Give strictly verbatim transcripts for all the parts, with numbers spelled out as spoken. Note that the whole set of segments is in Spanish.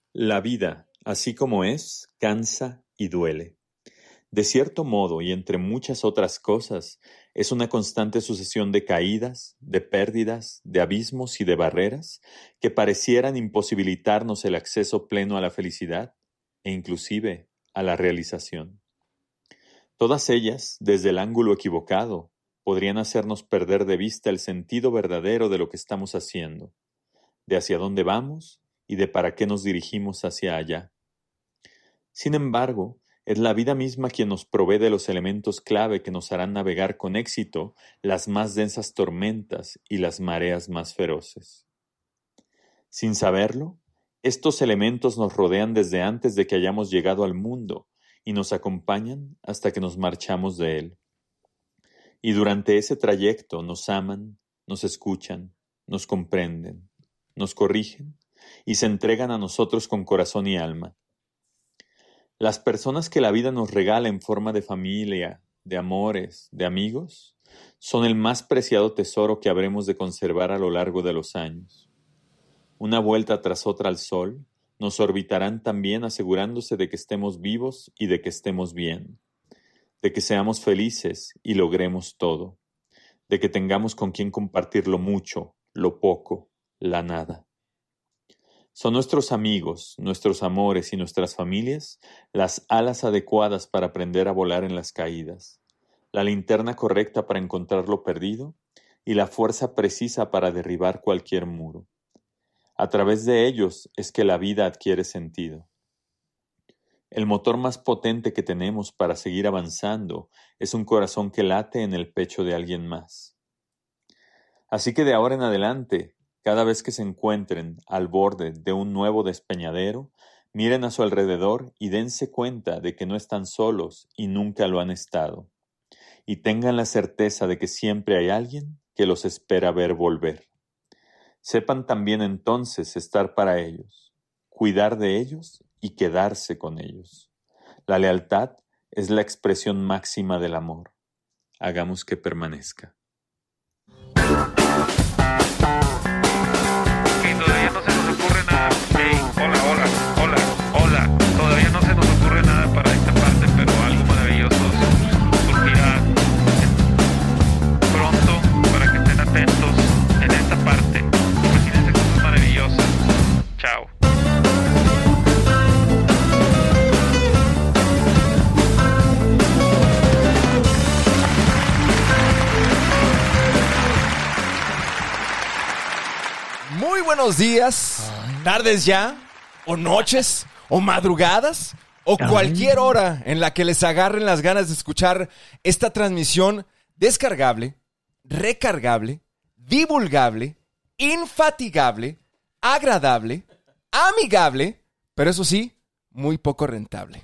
La vida, así como es, cansa y duele. De cierto modo, y entre muchas otras cosas, es una constante sucesión de caídas, de pérdidas, de abismos y de barreras que parecieran imposibilitarnos el acceso pleno a la felicidad e inclusive a la realización. Todas ellas, desde el ángulo equivocado, podrían hacernos perder de vista el sentido verdadero de lo que estamos haciendo, de hacia dónde vamos y de para qué nos dirigimos hacia allá. Sin embargo, es la vida misma quien nos provee de los elementos clave que nos harán navegar con éxito las más densas tormentas y las mareas más feroces. Sin saberlo, estos elementos nos rodean desde antes de que hayamos llegado al mundo y nos acompañan hasta que nos marchamos de él. Y durante ese trayecto nos aman, nos escuchan, nos comprenden, nos corrigen y se entregan a nosotros con corazón y alma. Las personas que la vida nos regala en forma de familia, de amores, de amigos, son el más preciado tesoro que habremos de conservar a lo largo de los años. Una vuelta tras otra al sol, nos orbitarán también asegurándose de que estemos vivos y de que estemos bien, de que seamos felices y logremos todo, de que tengamos con quien compartir lo mucho, lo poco, la nada. Son nuestros amigos, nuestros amores y nuestras familias las alas adecuadas para aprender a volar en las caídas, la linterna correcta para encontrar lo perdido y la fuerza precisa para derribar cualquier muro. A través de ellos es que la vida adquiere sentido. El motor más potente que tenemos para seguir avanzando es un corazón que late en el pecho de alguien más. Así que de ahora en adelante, cada vez que se encuentren al borde de un nuevo despeñadero, miren a su alrededor y dense cuenta de que no están solos y nunca lo han estado. Y tengan la certeza de que siempre hay alguien que los espera ver volver. Sepan también entonces estar para ellos, cuidar de ellos y quedarse con ellos. La lealtad es la expresión máxima del amor. Hagamos que permanezca. Todavía no se nos ocurre nada. Hey, hola, hola, hola, hola. Todavía no se nos ocurre nada para esta parte, pero algo maravilloso surgirá pronto para que estén atentos en esta parte. Imagínense cosas maravillosas. Chao. Muy buenos días, tardes ya, o noches, o madrugadas, o cualquier hora en la que les agarren las ganas de escuchar esta transmisión descargable, recargable, divulgable, infatigable, agradable, amigable, pero eso sí, muy poco rentable.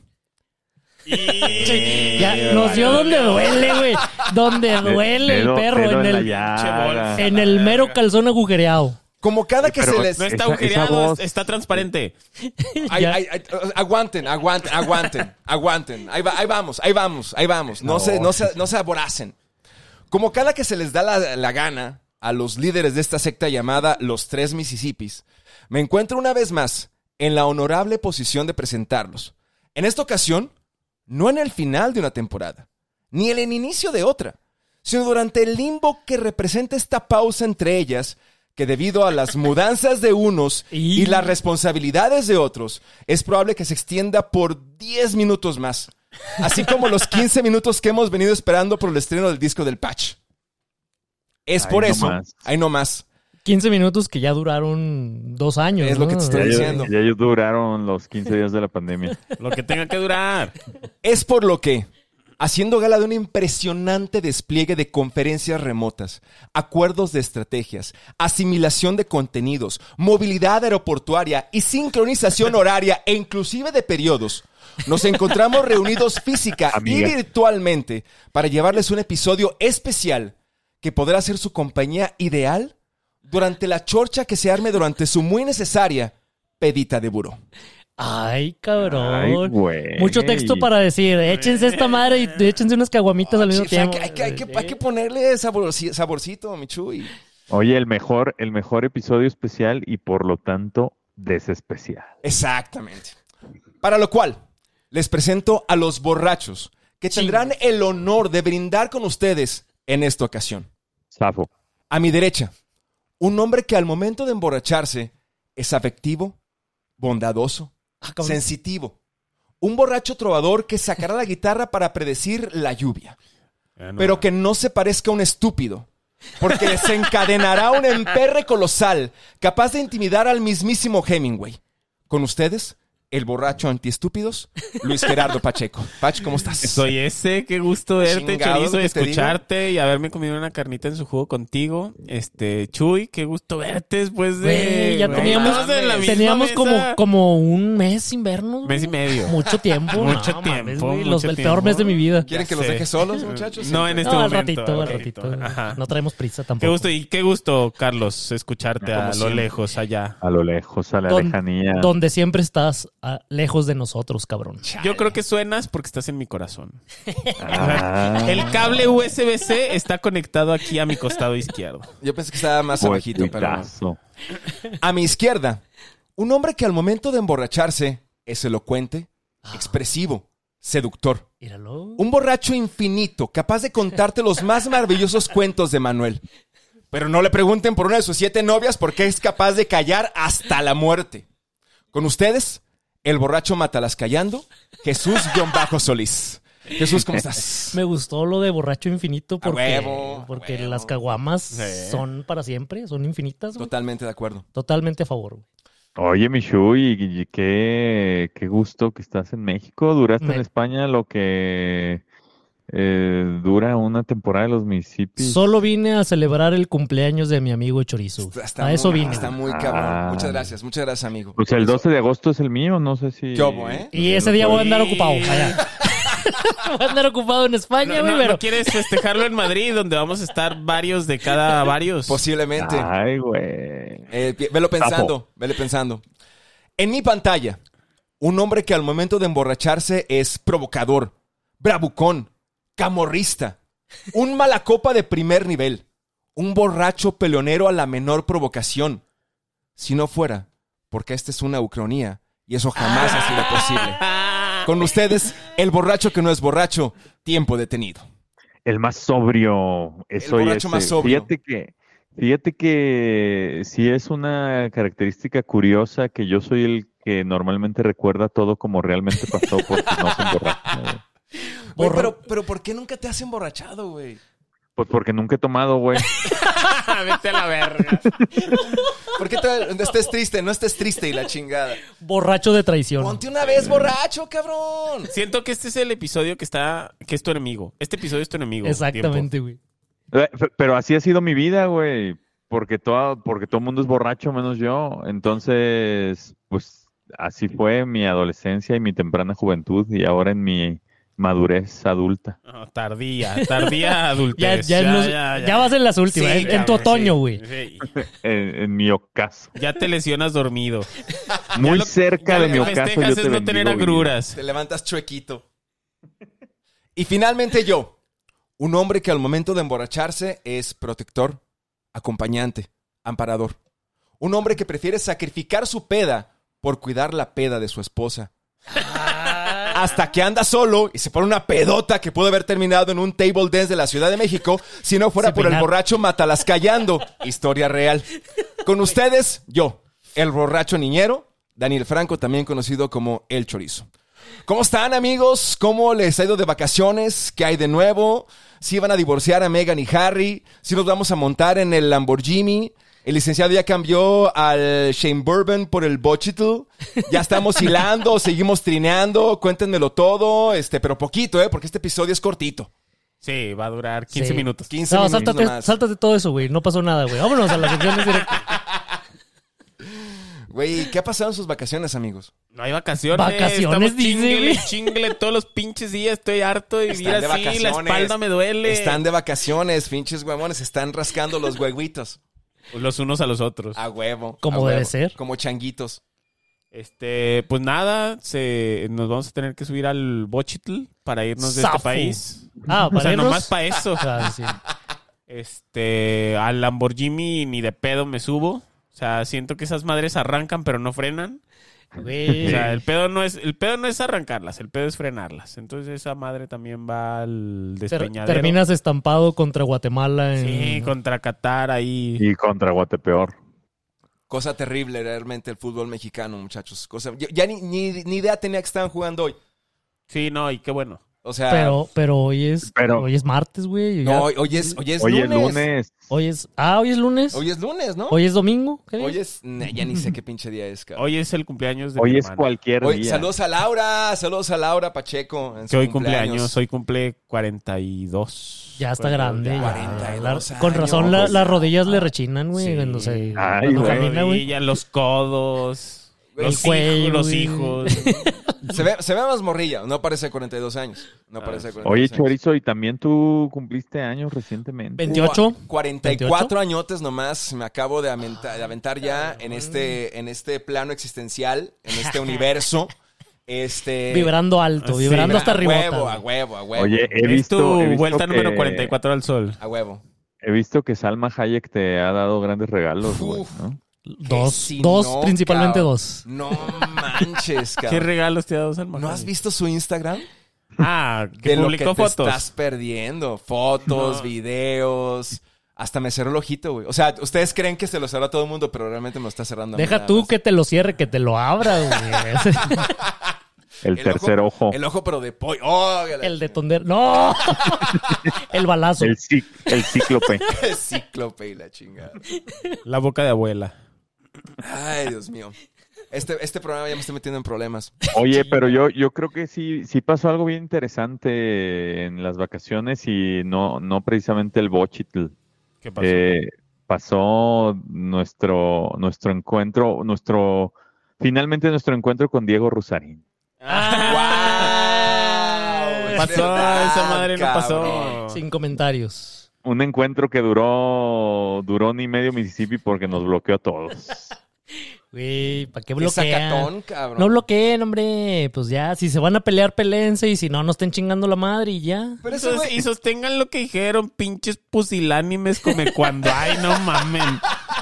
Sí, ya nos dio donde duele, güey. Donde duele el perro, en el, en el mero calzón agujereado. Como cada que Pero se les... no está agujereado, está transparente. Ay, ay, ay, aguanten, aguanten, aguanten, aguanten. Ahí, va, ahí vamos, ahí vamos, ahí vamos. No, no. se, no, se, no se aboracen. Como cada que se les da la, la gana a los líderes de esta secta llamada Los Tres Mississippis, me encuentro una vez más en la honorable posición de presentarlos. En esta ocasión, no en el final de una temporada, ni en el inicio de otra, sino durante el limbo que representa esta pausa entre ellas, que debido a las mudanzas de unos y... y las responsabilidades de otros, es probable que se extienda por diez minutos más. Así como los quince minutos que hemos venido esperando por el estreno del disco del Patch. Es por Ahí eso, no más. ahí no más. quince minutos que ya duraron dos años. Es ¿no? lo que te estoy Ya, diciendo. ya ellos duraron los quince días de la pandemia. Lo que tenga que durar. Es por lo que, haciendo gala de un impresionante despliegue de conferencias remotas, acuerdos de estrategias, asimilación de contenidos, movilidad aeroportuaria y sincronización horaria e inclusive de periodos, nos encontramos reunidos física Amiga. y virtualmente para llevarles un episodio especial que podrá ser su compañía ideal durante la chorcha que se arme durante su muy necesaria pedita de buró. Ay, cabrón. Ay, güey. Mucho texto para decir. Échense esta madre y échense unas caguamitas al mismo Sí, o sea, tiempo. hay, que, hay, que, hay que ponerle saborci- saborcito, Michuy. Oye, el mejor, el mejor episodio especial y por lo tanto desespecial. Exactamente. Para lo cual, les presento a los borrachos que tendrán Chingos. el honor de brindar con ustedes en esta ocasión. Zafo. A mi derecha, un hombre que al momento de emborracharse es afectivo, bondadoso, Ah, cabrón. sensitivo. Un borracho trovador que sacará la guitarra para predecir la lluvia. Ya no. Pero que no se parezca a un estúpido, porque desencadenará un emperre colosal capaz de intimidar al mismísimo Hemingway. Con ustedes, el borracho antiestúpidos, Luis Gerardo Pacheco. Pach, ¿cómo estás? Soy ese, qué gusto verte, Chingado, Chorizo, y ¿qué te escucharte y haberme comido una carnita en su jugo contigo. Este, Chuy, qué gusto verte después de... Güey, ya No teníamos, mames, en la misma teníamos mesa. como, como un mes sin vernos. Mes y medio. Mucho tiempo. Mucho no, tiempo, mames, güey, mucho los, el tiempo. peor mes de mi vida. ¿Quieren que Ya los sé. deje solos, muchachos? No, en este No, al momento. ratito, al ok. ratito. Ajá. No traemos prisa tampoco. Qué gusto, y qué gusto, Carlos, escucharte Como a lo siempre. lejos allá. A lo lejos, a la Don- lejanía. Donde siempre estás ah, lejos de nosotros, cabrón. Yo creo que suenas porque estás en mi corazón. Ah, El cable U S B C está conectado aquí a mi costado izquierdo. Yo pensé que estaba más abajito, pero no. poetazo. A mi izquierda, un hombre que al momento de emborracharse es elocuente, expresivo, seductor. Míralo. Un borracho infinito, capaz de contarte los más maravillosos cuentos de Manuel. Pero no le pregunten por una de sus siete novias porque es capaz de callar hasta la muerte. Con ustedes, el borracho matalas callando, Jesús-Solís. Jesús, ¿cómo estás? Me gustó lo de borracho infinito porque, huevo, porque a huevo. las caguamas Sí. son para siempre, son infinitas. güey. Totalmente de acuerdo. Totalmente a favor. güey. Oye, Michu, y, y qué, qué gusto que estás en México. Duraste Me- en España lo que eh, dura una temporada de los Mississippis. Solo vine a celebrar el cumpleaños de mi amigo Chorizo. Está- está a eso muy- vine. Está muy cabrón. Ah. Muchas gracias, muchas gracias, amigo. Pues el doce de agosto es el mío, no sé si... ¿Qué hubo, eh? Y ese día voy a andar ocupado allá. Voy a andar ocupado en España, No, güey, no, pero... ¿no quieres festejarlo en Madrid, donde vamos a estar varios de cada varios? Posiblemente. Ay, güey. Eh, pi- velo pensando, vele pensando. En mi pantalla, un hombre que al momento de emborracharse es provocador, bravucón, camorrista, un malacopa de primer nivel, un borracho peleonero a la menor provocación. Si no fuera, porque esta es una ucronía y eso jamás ha sido posible. Con ustedes, el borracho que no es borracho, tiempo detenido. El más sobrio. Es El hoy borracho ese. más sobrio. Fíjate que, fíjate que sí es una característica curiosa que yo soy el que normalmente recuerda todo como realmente pasó porque no se emborracha. güey. Güey, Borra- pero, pero ¿por qué nunca te has emborrachado, güey? Pues porque nunca he tomado, güey. Vete a la verga. ¿Por qué te, estés triste? No estés triste y la chingada. Borracho de traición. Ponte una vez borracho, cabrón. Siento que este es el episodio que está, que es tu enemigo. Este episodio es tu enemigo. Exactamente, güey. Eh, pe- Pero así ha sido mi vida, güey. Porque todo, porque todo el mundo es borracho, menos yo. Entonces, pues así fue mi adolescencia y mi temprana juventud y ahora en mi madurez adulta. No, tardía, tardía Ya, adultez. ya, en los- ya vas en las últimas, Sí, en, en tu cabrón, otoño, sí, güey. sí. En, en mi ocaso. Ya te lesionas dormido. Muy lo- cerca Ya de lo mi que ocaso festejas yo te es no bendigo, tener vida. agruras. Te levantas chuequito. Y finalmente yo, un hombre que al momento de emborracharse es protector, acompañante, amparador. Un hombre que prefiere sacrificar su peda por cuidar la peda de su esposa. Hasta que anda solo y se pone una pedota que pudo haber terminado en un table dance de la Ciudad de México si no fuera Sin por el peinar. borracho matalas callando. Historia real. Con ustedes, yo, el borracho niñero, Daniel Franco, también conocido como El Chorizo. ¿Cómo están, amigos? ¿Cómo les ha ido de vacaciones? ¿Qué hay de nuevo? ¿Si van a divorciar a Meghan y Harry? ¿Si nos vamos a montar en el Lamborghini? El licenciado ya cambió al Shane Bourbon por el Bochitl. Ya estamos hilando, seguimos trineando. Cuéntenmelo todo, este, pero poquito, ¿eh? Porque este episodio es cortito. Sí, va a durar quince Sí. minutos. quince No, minutos sáltate, nomás. sáltate todo eso, güey. No pasó nada, güey. Vámonos a las secciones directas. Güey, ¿qué ha pasado en sus vacaciones, amigos? No hay vacaciones. Vacaciones, Estamos dice, chinguele, güey. chinguele todos los pinches días. Estoy harto de vivir Están de así. La vacaciones. espalda me duele. Están de vacaciones, pinches huevones. Están rascando los huevitos. Los unos a los otros. A huevo. Como a huevo. debe ser. Como changuitos. Este, pues nada, se, nos vamos a tener que subir al Bochitl para irnos de Zafo. este país. Ah, O para sea, irnos- nomás para eso. Ah, sí. Este, al Lamborghini ni de pedo me subo. O sea, siento que esas madres arrancan pero no frenan. Güey. O sea, el pedo no es el pedo no es arrancarlas, el pedo es frenarlas. Entonces esa madre también va al Ter- despeñadero. terminas estampado contra Guatemala. En... Sí, contra Qatar ahí. Y contra Guatepeor. Cosa terrible realmente el fútbol mexicano, muchachos. Cosa, yo, ya ni, ni, ni idea tenía que estaban jugando hoy. Sí, no, y qué bueno. O sea, Pero, pero hoy es, Pero- hoy es martes, güey. no, Ya- hoy, hoy es, hoy es Oye, lunes. lunes. Hoy es, ah, hoy es lunes. Hoy es lunes, ¿no? Hoy es domingo. ¿Qué Hoy día? es, ne- ya ni sé qué pinche día es, cabrón. Hoy es el cumpleaños de Hoy mi es hermana. cualquier Hoy, día. saludos a Laura, saludos a Laura Pacheco. En su Que hoy cumpleaños. cumpleaños, hoy cumple cuarenta y dos. Ya está Pues, grande. ya. ya. cuarenta y La- dos con razón años, la- pues. las rodillas le rechinan, güey. Sí. Cuando, se, Ay, cuando güey. camina, güey. Rodilla, los codos, Güey, los, el cuello, hijos, los güey. hijos. Se ve, se ve más morrilla, no parece de cuarenta y dos años. No parece de cuarenta y dos Oye, años. Chorizo, y también tú cumpliste años recientemente. veintiocho. Cua- cuarenta y cuatro añotes nomás me acabo de aventar, de aventar ya en este, en este plano existencial, en este universo. Este, Vibrando alto, Sí, vibrando hasta a arriba. huevo, a huevo, a huevo. Oye, he Es visto, tu he visto vuelta que- número cuarenta y cuatro al sol. A huevo. He visto que Salma Hayek te ha dado grandes regalos, güey, Uf. ¿no? Dos, Si dos no, principalmente cabrón. dos. No manches, ¿Qué cabrón. regalos te ha dado Salma? ¿No has visto su Instagram? Ah, que De lo que publicó te fotos. estás perdiendo. Fotos, No. videos. Hasta me cerró el ojito, güey. O sea, ustedes creen que se lo cerró a todo el mundo, pero realmente me lo está cerrando a mí Deja nada tú más. que te lo cierre, que te lo abra, güey. El, tercer ojo. El ojo, pero de pollo. Oh, El de tonder. ¡No! El balazo. El, cic- el cíclope. el cíclope y la chingada. La boca de abuela. Ay, Dios mío. Este, este programa ya me está metiendo en problemas. Oye, pero yo, yo creo que sí, sí pasó algo bien interesante en las vacaciones y no, no precisamente el Bochitl. ¿Qué pasó? Eh, pasó nuestro, nuestro encuentro, nuestro, finalmente nuestro encuentro con Diego Rusarín. Ah, ¡Wow! Es pasó, verdad, esa madre no pasó. cabrón. Sin comentarios. Un encuentro que duró, duró ni medio Mississippi porque nos bloqueó a todos. Güey, ¿para qué Qué bloquean? sacatón, cabrón. No bloqueen, hombre. Pues ya, si se van a pelear, peléense. Y si no, no estén chingando la madre y ya. Pero eso, Entonces, güey, y sostengan lo que dijeron, pinches pusilánimes come cuando ay, no mamen.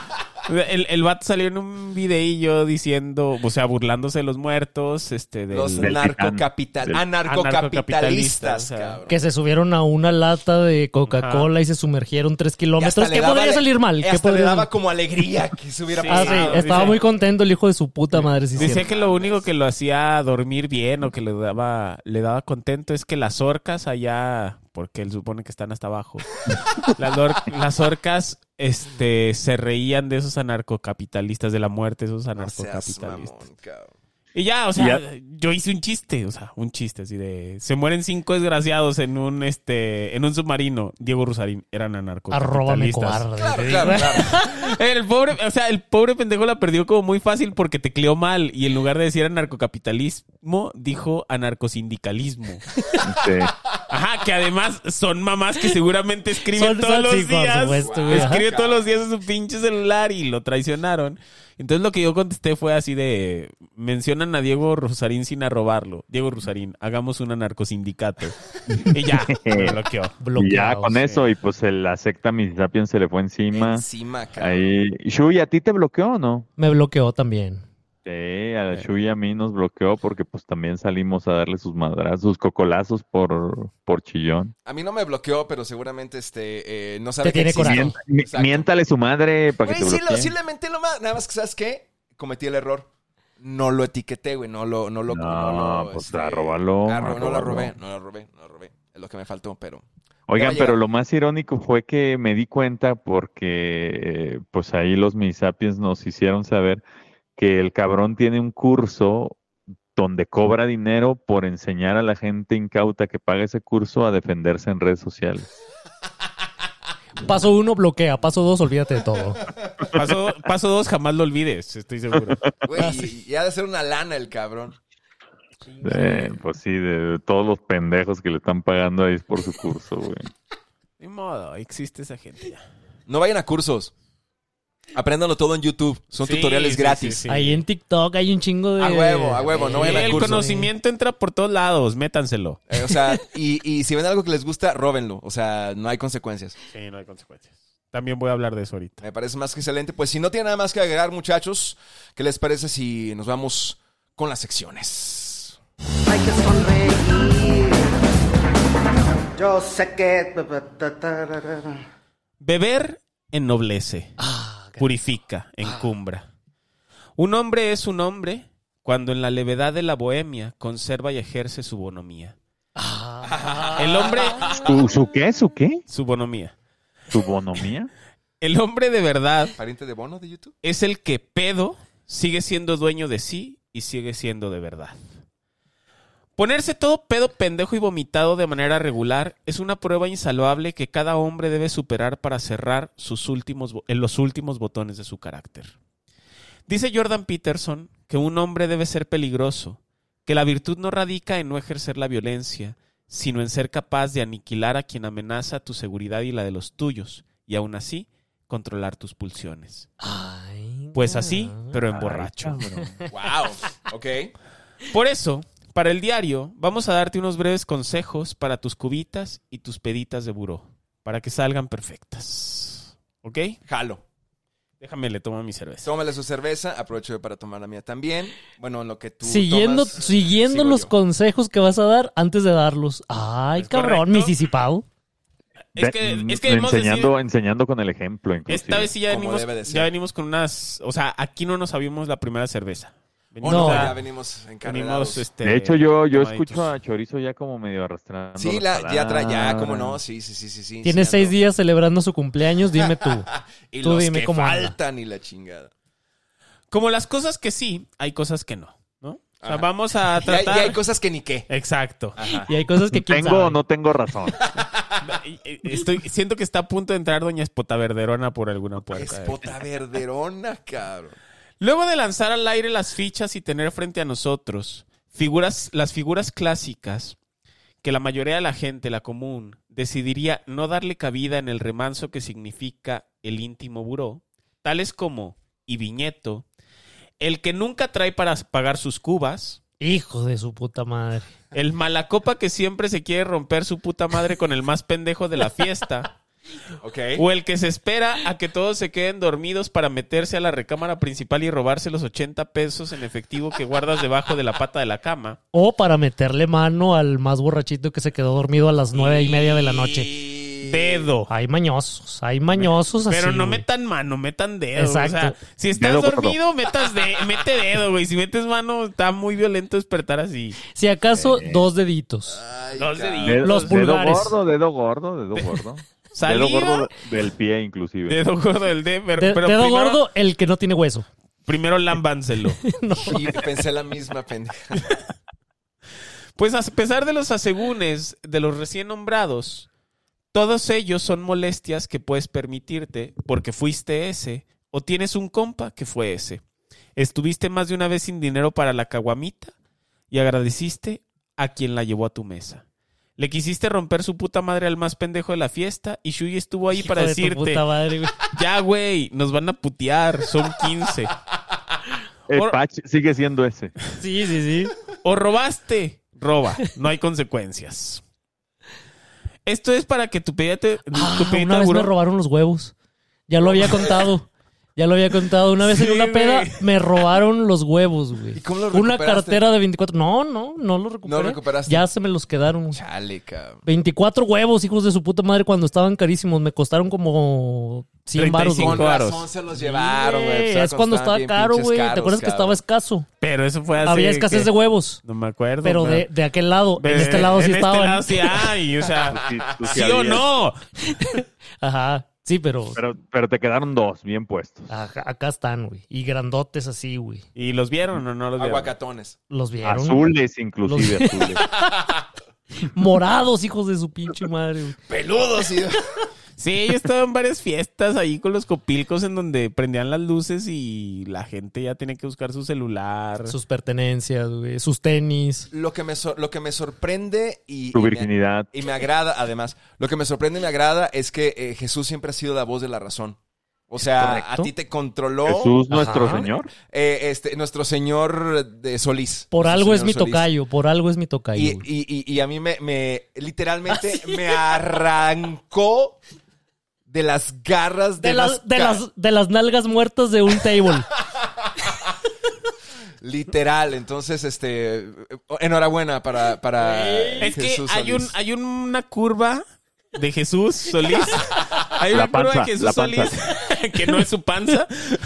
El, el vato salió en un videillo diciendo, o sea, burlándose de los muertos, este, del, los del narcocapital, titán. anarcocapitalistas, Anarcocapitalistas, o sea. cabrón. Que se subieron a una lata de Coca-Cola Ajá. y se sumergieron tres Y kilómetros. hasta le ¿Qué daba podría ale- salir mal? y ¿Qué hasta le podría- daba como alegría que se hubiera Sí. Ah, sí, pasado. estaba dice- muy contento el hijo de su puta madre. Sí, Decía cierto. que lo único que lo hacía dormir bien o que le daba, le daba contento es que las orcas allá, porque él supone que están hasta abajo, las, or- las orcas este, se reían de esos anarcocapitalistas, de la muerte de esos No seas anarcocapitalistas. mamón, cabrón. Y ya, o sea, Ya. yo hice un chiste, o sea, un chiste así de... Se mueren cinco desgraciados en un este en un submarino. Diego Rusarín eran Arróbame anarcocapitalistas. cobarde. Claro, te claro, digo. claro. El pobre, o sea, el pobre pendejo la perdió como muy fácil porque tecleó mal y en lugar de decir anarcocapitalismo, dijo anarcosindicalismo. Sí. Ajá, que además son mamás que seguramente escriben Son- todos son- los sí, por días. supuesto, güey. Escribe Ajá. todos los días en su pinche celular y lo traicionaron. Entonces lo que yo contesté fue así de... Mencionan a Diego Rusarín sin arrobarlo. Diego Rusarín, hagamos un anarcosindicato. Y ya, me bloqueó. Y ya Bloqueados. con eso, y pues el- la secta Mississippian se le fue encima. Encima, cabrón. Ahí. Shui, ¿a ti te bloqueó o no? Me bloqueó también. Sí, a Shui y a mí nos bloqueó porque pues también salimos a darle sus madrazos, sus cocolazos por, por chillón. A mí no me bloqueó, pero seguramente este eh, no sabe Te tiene que existe. corazón. Mient- mi- Exacto. miéntale su madre para que Güey, te sí, bloquee. lo, sí le menté lo más. Nada más que, ¿sabes qué? Cometí el error. No lo etiqueté, güey. No lo, no lo, No, lo, pues, arróbalo, arro- no lo arróbalo. robé, no lo robé, no lo robé. Es lo que me faltó, pero. Oigan, Ya va a pero llegar. lo más irónico fue que me di cuenta porque eh, pues ahí los Mississippians nos hicieron saber que el cabrón tiene un curso donde cobra dinero por enseñar a la gente incauta que paga ese curso a defenderse en redes sociales. Paso uno, bloquea. Paso dos, olvídate de todo. Paso, paso dos, jamás lo olvides, estoy seguro. Güey, Ah, y, y ha de ser una lana el cabrón. Eh, pues sí, de, de todos los pendejos que le están pagando ahí por su curso, güey. Ni modo, existe esa gente ya. No vayan a cursos. Apréndanlo todo en YouTube. Son Sí, tutoriales sí, gratis. sí, sí. Ahí en TikTok hay un chingo de... A huevo, a huevo, no Sí, vayan a el cursos. conocimiento entra por todos lados, métanselo. Eh, o sea, y, y si ven algo que les gusta, róbenlo. O sea, no hay consecuencias. Sí, no hay consecuencias. También voy a hablar de eso ahorita. Me parece más que excelente. Pues si no tiene nada más que agregar, muchachos, ¿qué les parece si nos vamos con las secciones? Hay que sonreír. Yo sé que... Beber ennoblece, Ah, purifica, encumbra. Un hombre es un hombre cuando en la levedad de la bohemia conserva y ejerce su bonomía. ah. El hombre... ¿Su, su qué? ¿Su qué? Su bonomía. ¿Su bonomía? El hombre de verdad ¿Pariente de Bono de YouTube? es el que pedo sigue siendo dueño de sí y sigue siendo de verdad. Ponerse todo pedo, pendejo y vomitado de manera regular es una prueba insalvable que cada hombre debe superar para cerrar sus últimos, en los últimos botones de su carácter. Dice Jordan Peterson que un hombre debe ser peligroso, que la virtud no radica en no ejercer la violencia, sino en ser capaz de aniquilar a quien amenaza tu seguridad y la de los tuyos, y aún así controlar tus pulsiones. Ay, Pues así, cabrón. pero en borracho. Wow, ok. Por eso, para el diario, vamos a darte unos breves consejos para tus cubitas y tus peditas de buró, para que salgan perfectas. ¿Ok? Jalo. Déjame, le tomo mi cerveza. Tómale su cerveza, aprovecho para tomar la mía también. Bueno, en lo que tú Siguiendo, tomas, siguiendo sigo los yo. consejos que vas a dar antes de darlos. Ay, ¿Es cabrón, correcto? Misisipao. Es que, Ve- es que hemos enseñando, decidido- enseñando con el ejemplo, inclusive. esta vez sí ya Como venimos, debe de ser. ya venimos con unas... O sea, aquí no nos sabíamos la primera cerveza. Oh, Venimos, no, No. ya venimos encarrerados. venimos, este, De hecho, yo, yo tomaditos. escucho a Chorizo ya como medio arrastrando. Sí, las la, ya trae, ya, palabras. cómo no, sí, sí, sí, sí. sí Tienes seis enseñando. días celebrando su cumpleaños, dime tú. Y Tú los dime que cómo anda. faltan y la chingada. Como las cosas que sí, hay cosas que no, ¿no? O sea, Ajá. vamos a Y hay, tratar... y hay cosas que ni qué. Exacto. Ajá. Y hay cosas que quién ¿Tengo sabe. o no tengo razón? Estoy, siento que está a punto de entrar doña Espotaverderona por alguna puerta. Espota verderona, cabrón. Luego de lanzar al aire las fichas y tener frente a nosotros figuras, las figuras clásicas que la mayoría de la gente, la común, decidiría no darle cabida en el remanso que significa el íntimo buró, tales como y viñeto, el que nunca trae para pagar sus cubas, Hijo de su puta madre. el malacopa que siempre se quiere romper su puta madre con el más pendejo de la fiesta, Ok. o el que se espera a que todos se queden dormidos para meterse a la recámara principal y robarse los ochenta pesos en efectivo que guardas debajo de la pata de la cama. O para meterle mano al más borrachito que se quedó dormido a las nueve y media de la noche. Dedo. Hay mañosos, hay mañosos así. Pero no güey. metan mano, metan dedo. Exacto. O sea, si estás Dedo gordo. dormido, metas de, mete dedo, güey. Si metes mano, está muy violento despertar así. Si acaso, dos deditos. Ay, Dos cabrón. deditos. Dedo, Los dedo pulgares. gordo, dedo gordo, dedo gordo. Salida, Dedo gordo del pie, inclusive. dedo gordo del dedo. Pero, De- pero dedo primero, gordo, el que no tiene hueso. Primero lámbanselo. Y pensé la misma pendeja. Pues a pesar de los asegúnes de los recién nombrados, todos ellos son molestias que puedes permitirte porque fuiste ese o tienes un compa que fue ese. Estuviste más de una vez sin dinero para la caguamita y agradeciste a quien la llevó a tu mesa. Le quisiste romper su puta madre al más pendejo de la fiesta y Shui estuvo ahí Hijo para de tu decirte, puta madre, güey. ya güey, nos van a putear, son quince. El Or- patch sigue siendo ese. Sí, sí, sí. O robaste, roba, no hay consecuencias. Esto es para que tu pedita, Ah, tu pedita una vez buró- me robaron los huevos. Ya lo había contado. Ya lo había contado. Una vez Sí, en una peda güey. me robaron los huevos, güey. ¿Y cómo lo Una recuperaste? cartera de veinticuatro. No, no, no lo recuperé. ¿No recuperaste? Ya se me los quedaron. Chale, cabrón. veinticuatro huevos, hijos de su puta madre, cuando estaban carísimos. Me costaron como cien baros. treinta y cinco Con güey. varos. razón se los llevaron, güey. Sí, Pues, es cuando estaba estaban bien caro, pinches güey. ¿Te caros, acuerdas que estaba cabrón. escaso? Pero eso fue así. Había escasez que- de huevos. No me acuerdo. Pero de, de aquel lado. de- En este lado sí en estaban. este lado sí hay, o sea, Sí, tú sí ¿sí o habías. no? Ajá. Sí, pero. Pero, pero te quedaron dos bien puestos. Ajá, acá están, güey. Y grandotes así, güey. ¿Y los vieron o no los vieron? Aguacatones. Los vieron. Azules, inclusive, azules. Morados, hijos de su pinche madre, güey. Peludos y... Sí, yo estaba en varias fiestas ahí con los copilcos en donde prendían las luces y la gente ya tenía que buscar su celular. Sus pertenencias, güey. Sus tenis. Lo que me, sor- lo que me sorprende y... Tu y me- virginidad. Y me agrada, además, lo que me sorprende y me agrada es que eh, Jesús siempre ha sido la voz de la razón. O sea, correcto. a ti te controló Jesús nuestro Ajá. Señor. eh, este, nuestro Señor de Solís. Por Nuestro algo es señor mi Solís. tocayo. Por algo es mi tocayo, Y, güey. y, y, y a mí me, me literalmente me arrancó de las garras de, De, las, de, ca- las, de las nalgas muertas de un table. Literal. Entonces, este... Enhorabuena para, para Es que Jesús hay, un, Solís. hay una curva de Jesús Solís. Hay una La curva panza, de Jesús la panza. Solís, que no es su panza,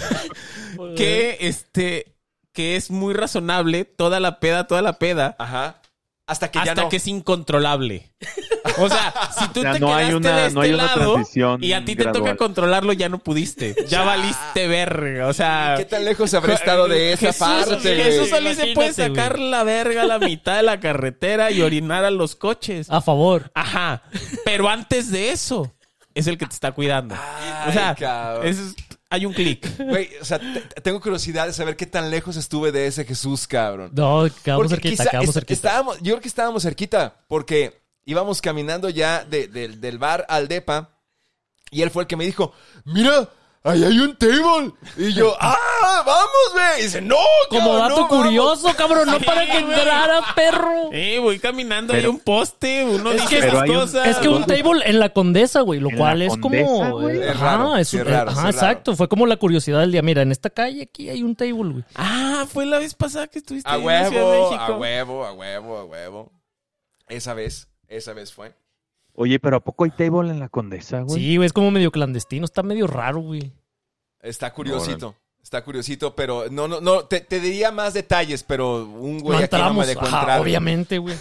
que, este, que es muy razonable toda la peda, toda la peda, Ajá. Hasta que ya hasta no. que es incontrolable. O sea, si tú O sea, te no hay quedaste una- de este no hay una lado transición y a ti te toca gradual. controlarlo, ya no pudiste. Ya valiste verga. O sea... ¿Qué tan lejos habrá estado de esa Jesús, parte? Jesús güey? Solís se puede Imagínate, sacar la verga a la mitad de la carretera y orinar a los coches. A favor. Ajá. Pero antes de eso, es el que te está cuidando. Ay, o sea, cabrón. es- hay un clic. Güey, o sea, te- tengo curiosidad de saber qué tan lejos estuve de ese Jesús, cabrón. No, quedamos Porque cerquita, quizá quedamos est- cerquita. Estábamos, yo creo que estábamos cerquita, porque íbamos caminando ya de- de- del bar al depa, y él fue el que me dijo, mira, ahí hay un table. Y yo, ¡ah, vamos, güey! Y dice, no, Como cabrón, dato no, vamos". curioso, cabrón, no Sí, para que güey. entrara, perro. Eh, voy caminando, Pero- hay un poste, uno Es dice que- esas pero hay un- cosas. Es que un table en la Condesa, güey, lo ¿En cual la es Condesa, como... güey? eh, Es raro, ajá, es, sí, es un- raro, ajá, sí, es raro. exacto. Fue como la curiosidad del día. Mira, en esta calle aquí hay un table, güey. Ah, fue la vez pasada que estuviste A en la Ciudad de huevo, México. a huevo, a huevo, a huevo. Esa vez, esa vez fue. Oye, pero ¿a poco hay table en la Condesa, güey? Sí, güey, es como medio clandestino. Está medio raro, güey. Está curiosito. Está curiosito, pero no, no, no, te, te diría más detalles, pero un güey No aquí no me entramos. dejó Ajá, entrar. obviamente, güey.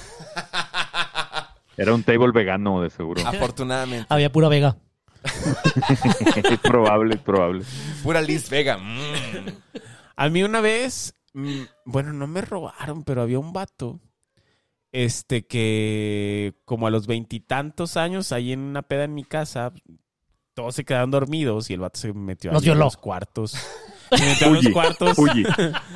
Era un table vegano, de seguro. Afortunadamente. Había pura vega. Es probable, es probable. Pura Liz Vega. Mm. A mí una vez, mm, bueno, no me robaron, pero había un vato, este, que como a los veintitantos años, ahí en una peda en mi casa, todos se quedaron dormidos y el vato se metió Los ahí en violó. los cuartos. Se metió en los Puyi, cuartos. Puyi.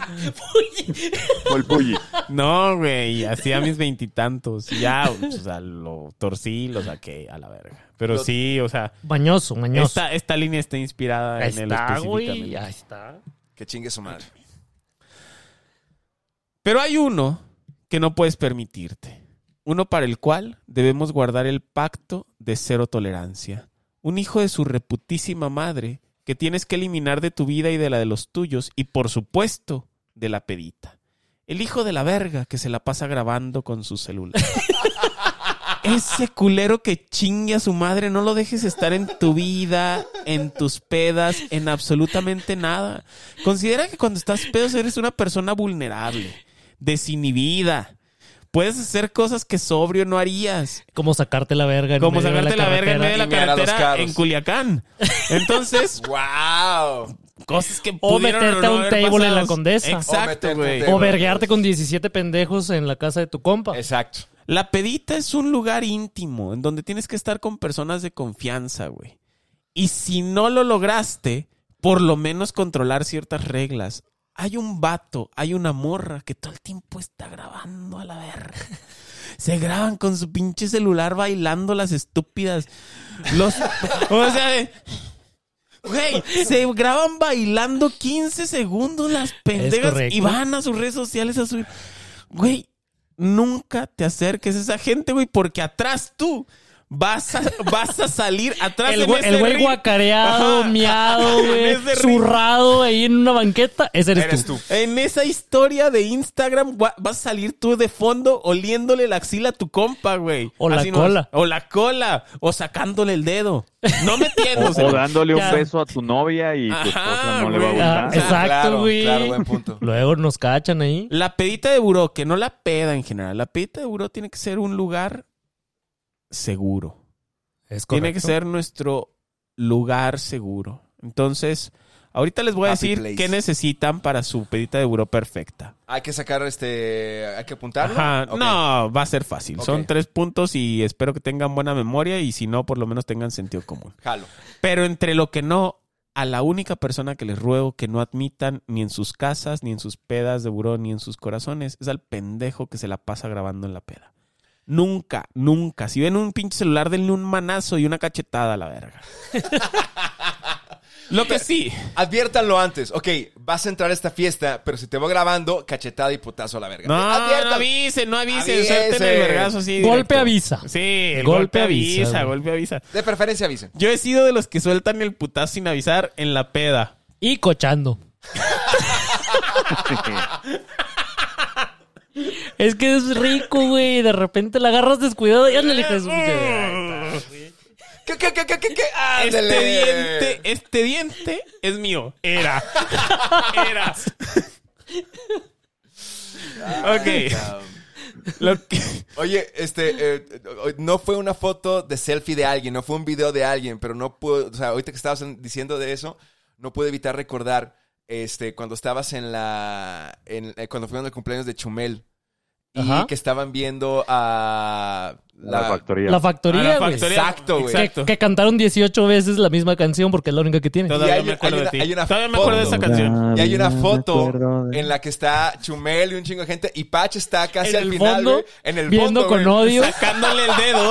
Fue el Puyi. No, güey, hacía mis veintitantos. Ya, o sea, lo torcí, lo saqué a la verga. Pero Lo- sí, o sea, Bañoso, mañoso. esta, esta línea está inspirada Ahí en él está, güey. específicamente. Ahí está. Que chingue su madre. Pero hay uno que no puedes permitirte. Uno para el cual debemos guardar el pacto de cero tolerancia. Un hijo de su reputísima madre que tienes que eliminar de tu vida y de la de los tuyos. Y por supuesto, de la pedita. El hijo de la verga que se la pasa grabando con su celular. Ese culero que chingue a su madre, no lo dejes estar en tu vida, en tus pedas, en absolutamente nada. Considera que cuando estás pedos eres una persona vulnerable, desinhibida. Puedes hacer cosas que sobrio no harías. Como sacarte la verga en Como medio de sacarte la verga en medio de la y mirar a los carretera carros. en Culiacán. Entonces, ¡Wow! cosas que O pudieron meterte no a un haber table en la pasado. Condesa. O Exacto, meterte güey. un table. O verguearte con diecisiete pendejos en la casa de tu compa. Exacto. La pedita es un lugar íntimo en donde tienes que estar con personas de confianza, güey. Y si no lo lograste, por lo menos controlar ciertas reglas. Hay un vato, hay una morra que todo el tiempo está grabando a la verga. Se graban con su pinche celular bailando las estúpidas. Los, o sea, de- güey, se graban bailando quince segundos las pendejas correcto. y van a sus redes sociales a subir. Güey, nunca te acerques a esa gente, güey, porque atrás tú vas a, vas a salir atrás El en güey, ese el güey ring. guacareado, Ajá. miado, En güey, ese ring. zurrado ahí en una banqueta. Ese eres, Eres tú. tú. En esa historia de Instagram gua- vas a salir tú de fondo oliéndole la axila a tu compa, güey. O la Así cola. O la cola. O sacándole el dedo. No O, metiéndose. o dándole un Ya. beso a tu novia y tu Ajá, esposa no le va a güey. Ah, gustar. exacto, claro, güey. Claro, buen punto. Luego nos cachan ahí. La pedita de buró, que no la peda en general. La pedita de buró tiene que ser un lugar seguro. Es Tiene que correcto. ser nuestro lugar seguro. Entonces, ahorita les voy a Happy decir place. qué necesitan para su pedita de buró perfecta. Hay que sacar este. Hay que apuntarlo. Ajá, Ok. no, va a ser fácil. Ok. Son tres puntos y espero que tengan buena memoria y si no, por lo menos tengan sentido común. Jalo. Pero entre lo que no, a la única persona que les ruego que no admitan ni en sus casas, ni en sus pedas de buró, ni en sus corazones, es al pendejo que se la pasa grabando en la peda. Nunca, nunca. Si ven un pinche celular, denle un manazo y una cachetada a la verga. Lo que sí. Adviértanlo antes. Ok, vas a entrar a esta fiesta, pero si te voy grabando, cachetada y putazo a la verga. No, Adviértanlo. no avisen, no avisen. Avisen. Suelten el vergazo así. Golpe directo. avisa. Sí, el Golpe golpe, avisa, avisa, güey. golpe avisa. De preferencia avisen. Yo he sido de los que sueltan el putazo sin avisar en la peda. Y cochando. Es que es rico, güey. De repente la agarras descuidado y ándale, Jesús. ¿Qué, qué, qué, qué, qué? qué? Este Ándale. diente, este diente es mío. Era. Era. Ok. Lo que... Oye, este, eh, no fue una foto de selfie de alguien, no fue un video de alguien, pero no puedo, o sea, ahorita que estabas diciendo de eso, no pude evitar recordar, este, cuando estabas en la, en, eh, cuando fueron el cumpleaños de Chumel y Ajá. que estaban viendo a La, factoría. La factoría, Ah, la güey. factoría. Exacto, güey. Que, Exacto. que cantaron dieciocho veces la misma canción porque es la única que tiene. Todavía hay- me acuerdo hay de una- ti. hay una Todavía me acuerdo de esa foto. canción. Y hay una Me foto acuerdo de- en la que está Chumel y un chingo de gente y Patch está casi En al el final, fondo, güey, en el viendo fondo, con güey. odio. Sacándole el dedo.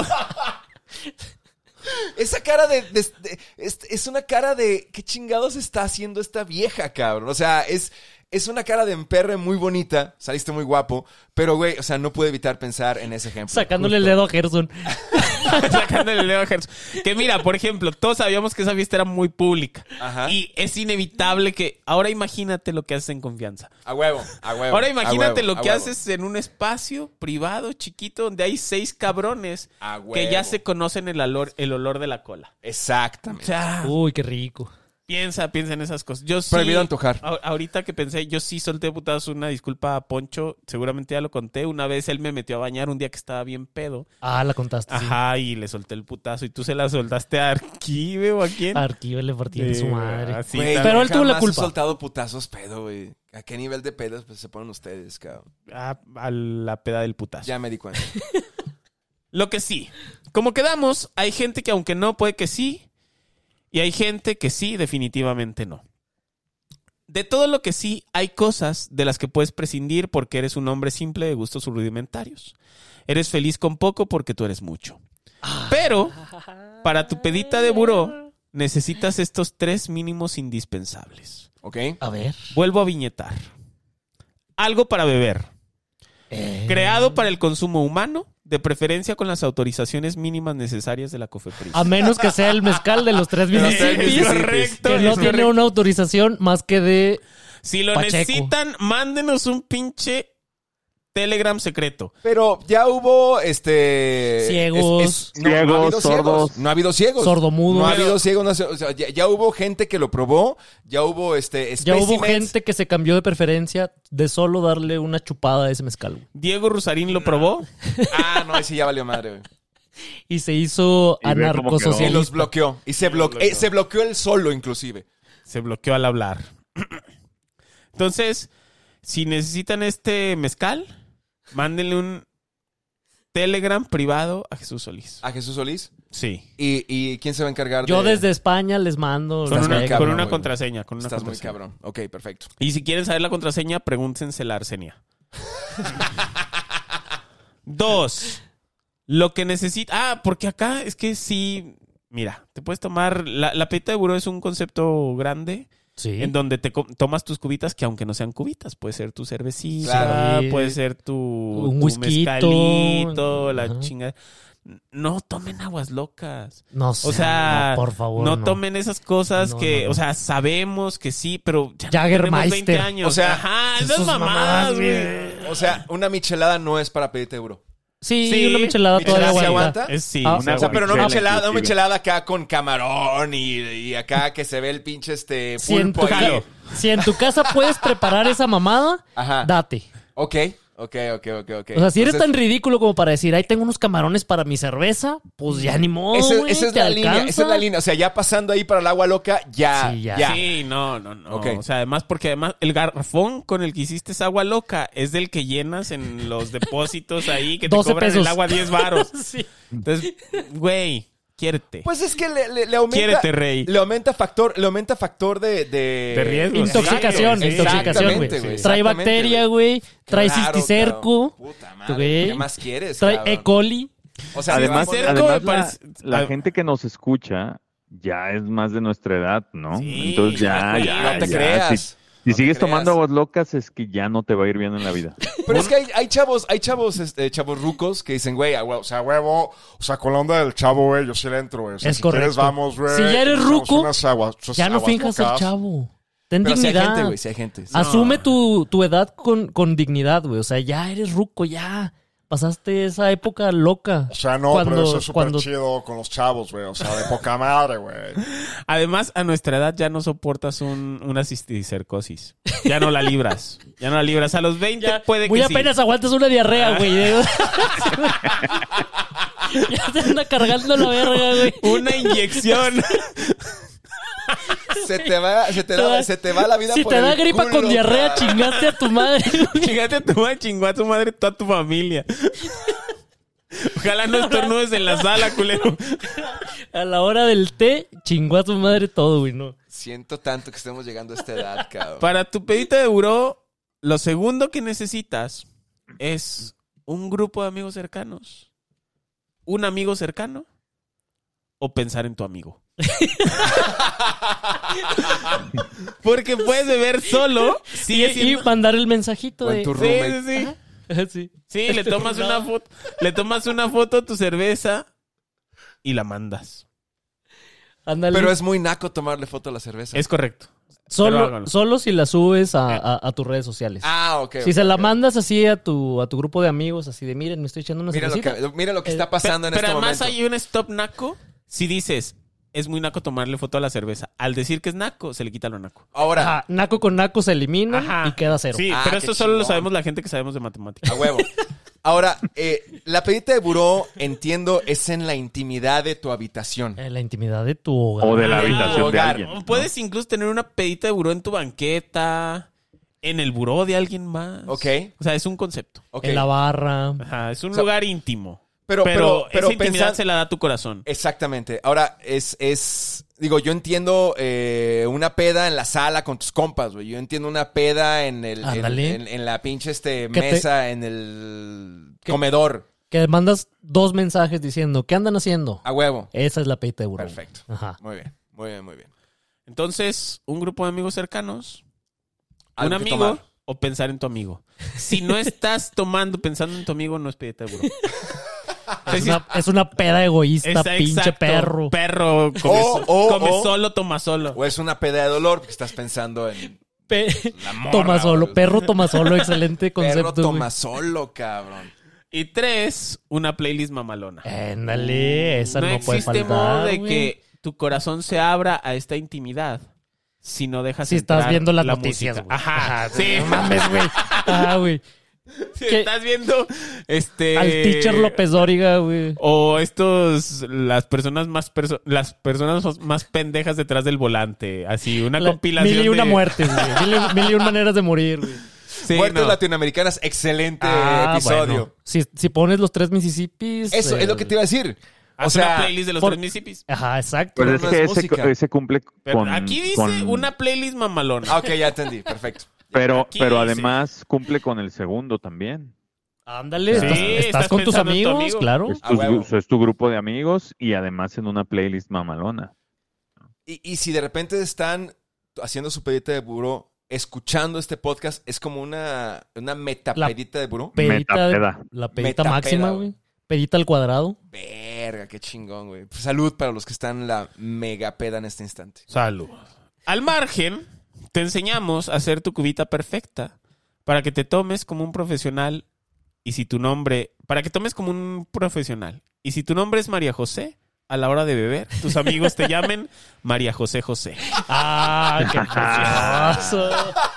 Esa cara de, de- de- es, es una cara de ¿qué chingados está haciendo esta vieja, cabrón? O sea, es, es una cara de emperre muy bonita. Saliste muy guapo. Pero, güey, o sea, no pude evitar pensar en ese ejemplo. Sacándole el dedo a Gerson. Sacándole el dedo a Gerson. Que mira, por ejemplo, todos sabíamos que esa fiesta era muy pública. Ajá. Y es inevitable que... Ahora imagínate lo que haces en confianza. A huevo, a huevo. Ahora imagínate a huevo, lo a que huevo. haces en un espacio privado, chiquito, donde hay seis cabrones A huevo. que ya se conocen el olor, el olor de la cola. O Exactamente. sea, Uy, qué rico. piensa, piensa en esas cosas. Yo sí, Prohibido antojar. a- ahorita que pensé, yo sí solté putazo, una disculpa a Poncho, seguramente ya lo conté. Una vez él me metió a bañar un día que estaba bien pedo. Ah, la contaste. sí. Ajá, y le solté el putazo. ¿Y tú se la soltaste a Arquive o a quién? Arquivo le partió Sí, su madre. así Güey, tal- Pero él tuvo la jamás culpa. he soltado putazos pedo, güey. ¿A qué nivel de pedos pues, se ponen ustedes, cabrón? a, a la peda del putazo. Ya me di cuenta. Lo que sí, como quedamos, hay gente que aunque no, puede que sí. Y hay gente que sí, definitivamente no. De todo lo que sí, hay cosas de las que puedes prescindir porque eres un hombre simple de gustos rudimentarios. Eres feliz con poco porque tú eres mucho. Pero, para tu pedita de buró, necesitas estos tres mínimos indispensables. ¿Ok? A ver. Vuelvo a viñetar. Algo para beber. Eh, Creado para el consumo humano, de preferencia con las autorizaciones mínimas necesarias de la COFEPRIS. A menos que sea el mezcal de los tres los tres Mississippis, Mississippis. Correcto, que no es tiene correcto. una autorización más que de... Si lo Pacheco. necesitan, mándenos un pinche Telegram secreto. Pero ya hubo, este... Ciegos. no, no ha Ciegos, habido sordos. ciegos. No ha habido ciegos. Sordomudos. No ha habido ciegos. No, o sea, ya, ya hubo gente que lo probó. Ya hubo, este... Ya hubo specimens. gente que se cambió de preferencia de solo darle una chupada a ese mezcal, güey. Diego Rusarín lo probó. Ah, no, ese ya valió madre, güey. Y se hizo Y ve cómo Y anarcosocialista. los bloqueó. Y se, bloque- eh, se bloqueó él solo, inclusive. Se bloqueó al hablar. Entonces, si necesitan este mezcal, mándenle un Telegram privado a Jesús Solís. A Jesús Solís. Sí. ¿Y, y quién se va a encargar de...? Yo desde España les mando... Con Estás una, muy con cabrón, una güey. contraseña. Con una Estás muy contraseña. cabrón. Ok, perfecto. Y si quieren saber la contraseña, pregúntensela a Arsenia. Dos. Lo que necesita... Ah, porque acá es que sí... Mira, te puedes tomar... La, la pedita de buró es un concepto grande Sí. en donde te co- tomas tus cubitas, que aunque no sean cubitas, puede ser tu cervecita, Claro. puede ser tu, Un tu whisquito. mezcalito, la Ajá. chingada. No tomen aguas locas. No, O sea, no, por favor, no, no. tomen esas cosas No, que, no, no. o sea, sabemos que sí, pero ya Jägermeister. tenemos veinte años. O sea, ajá, sus esas mamadas, mamadas, güey. O sea, una michelada no es para pedirte euro. Sí, Sí, una michelada ¿michelada todavía sí aguanta. aguanta? Es sí. Ah, O sea, pero no Michela, michelada, no inclusive. michelada acá con camarón y, y acá que se ve el pinche este Si en, pulpo tu ahí. ca- si en tu casa puedes preparar esa mamada, Ajá. date. Ok, ok, ok, ok, ok. O sea, si eres Entonces, tan ridículo como para decir, ahí tengo unos camarones para mi cerveza, pues ya ni modo, esa, güey, esa es te la línea, alcanza. esa es la línea. O sea, ya pasando ahí para el agua loca, ya, Sí, ya. ya. Sí, no, no, no. Ok. O sea, además, porque además el garrafón con el que hiciste esa agua loca es del que llenas en los depósitos ahí que te doce cobran pesos. el agua diez varos. Sí. Entonces, güey, quiérete. Pues es que le, le, le aumenta. Quiérete, rey. Le aumenta factor, le aumenta factor de. De, De riesgo. Intoxicación, Exacto, intoxicación, güey. exactamente, güey, Trae exactamente, bacteria, güey. güey. Trae Claro, cisticerco. cabrón. Puta madre, güey. ¿qué más quieres? Trae cabrón? E. coli. O sea, Además, le va a cerco poner- además me la, parece- la Ah. gente que nos escucha ya es más de nuestra edad, ¿no? Sí, Entonces ya, ya, no te ya, creas. Si, si no sigues te creas. tomando aguas locas es que ya no te va a ir bien en la vida. Pero es que hay, hay chavos, hay chavos, este, chavos rucos que dicen, güey, ah, güey, O sea, huevo, o sea, con la onda del chavo, güey, yo sí le entro, güey. O sea, Es si correcto. quieres, vamos, güey. Si ya eres echamos ruco, unas aguas- unas Ya no aguas finjas ser locas. chavo. Ten pero si hay dignidad. gente, güey, si hay gente. Sí. Asume tu, tu edad con, con dignidad, güey. O sea, ya eres ruco, ya. Pasaste esa época loca. O sea, no, Cuando- pero eso es súper cuando- chido con los chavos, güey. O sea, de poca madre, güey. Además, a nuestra edad ya no soportas un, una cisticercosis. Ya no la libras. Ya no la libras. A los veinte Ya, puede que muy sí. apenas aguantas una diarrea, güey. Ya te anda cargando la verga, güey. Una inyección. Se te va, se te, da, se te va la vida Si por te da el gripa culo, con diarrea, cabrón. chingaste a tu madre, güey. Chingate a tu madre, chingó a tu madre, toda tu familia. Ojalá no estornudes en la sala, culero. A la hora del té, chingó a tu madre todo, güey, no. Siento tanto que estemos llegando a esta edad, cabrón. Para tu pedita de buró, lo segundo que necesitas es un grupo de amigos cercanos, un amigo cercano o pensar en tu amigo. Porque puedes beber solo. Y, Sigue y siendo... mandar el mensajito O en de... tu Sí, roommate. sí, sí. Sí. Sí, le tomas una foto, le tomas una foto a tu cerveza y la mandas. Ándale. Pero es muy naco tomarle foto a la cerveza. Es correcto. pero solo, háganlo. solo si la subes a, a- a tus redes sociales. Ah, ok. si ok, se la ok. mandas así a tu, a tu grupo de amigos, así de, miren, me estoy echando una Mira lo, cervecita. que, mira lo que Eh, está pasando en Pero este además momento. hay un stop naco. Si dices, es muy naco tomarle foto a la cerveza. Al decir que es naco, se le quita lo naco. Ahora, Ajá, naco con naco se elimina Ajá. y queda cero. Sí, Ah, pero qué esto solo lo chingón. sabemos la gente que sabemos de matemáticas. a huevo. Ahora, eh, la pedita de buró, entiendo, es en la intimidad de tu habitación. En la intimidad de tu hogar. O de la Ah, habitación de hogar. alguien. ¿no? Puedes incluso tener una pedita de buró en tu banqueta, en el buró de alguien más. Ok. O sea, es un concepto. Ok. En la barra. Ajá, es un O sea, lugar íntimo. pero- Pero, pero- pero esa intimidad pensan- se la da tu corazón. Exactamente. Ahora, es, es, digo, yo entiendo eh, una peda en la sala con tus compas, güey. Yo entiendo una peda en el, en, Ándale. en- en la pinche este Que te- mesa, en el Que- comedor. Que mandas dos mensajes diciendo, ¿qué andan haciendo? A huevo. Esa es la pedita de burro. Perfecto. Ajá. Muy bien, muy bien, muy bien. Entonces, un grupo de amigos cercanos, un Algo que amigo tomar. o pensar en tu amigo. Si no estás tomando pensando en tu amigo, no es pedita de buró. Es una, es una peda egoísta, Está pinche exacto. perro. Perro, come, O- so- o- come o- solo, toma solo. O es una peda de dolor porque estás pensando en Pe- la morra, toma solo, güey. perro toma solo, excelente Perro concepto. güey. toma solo, cabrón. Y tres, una playlist mamalona. Ándale, esa no, no puede existe faltar. modo de güey. que tu corazón se abra a esta intimidad si no dejas Si estás entrar viendo las la noticias, música. güey. Ajá, sí. No mames, güey. Ah, güey. Si ¿Qué? estás viendo este Al teacher López Dóriga, güey. o estos las personas más perso- las personas más pendejas detrás del volante, así una La- compilación Mil y una de- muertes, güey. Mil, y- mil y una maneras de morir, güey. Sí, Muertes no. latinoamericanas, excelente Ah, episodio. bueno. Si, si pones los tres Mississippis... Eso eh, es lo que te iba a decir. O Haz sea, una playlist de los por- tres Mississippis. Ajá, exacto. Pero Pero es no que es ese, música. ese cumple Pero con... aquí dice con- una playlist mamalona. Ah, ok, ya entendí. Perfecto. Pero, aquí pero dice. además cumple con el segundo también. Ándale, Sí, estás, estás estás con tus pensando en tu amigos, amigo. claro. Es A tu, huevo. es tu grupo de amigos y además en una playlist mamalona. Y, y si de repente están haciendo su pedita de buró, escuchando este podcast, es como una, una metapedita de buró. Pedita, de- Metapeda. la pedita Metapeda, máxima, güey. güey. Pedita al cuadrado. Verga, qué chingón, güey. Pues salud para los que están en la mega peda en este instante. Salud. Al margen, te enseñamos a hacer tu cubita perfecta para que te tomes como un profesional y si tu nombre, para que tomes como un profesional. Y si tu nombre es María José, a la hora de beber, tus amigos te llamen María José José. ¡Ah, qué precioso!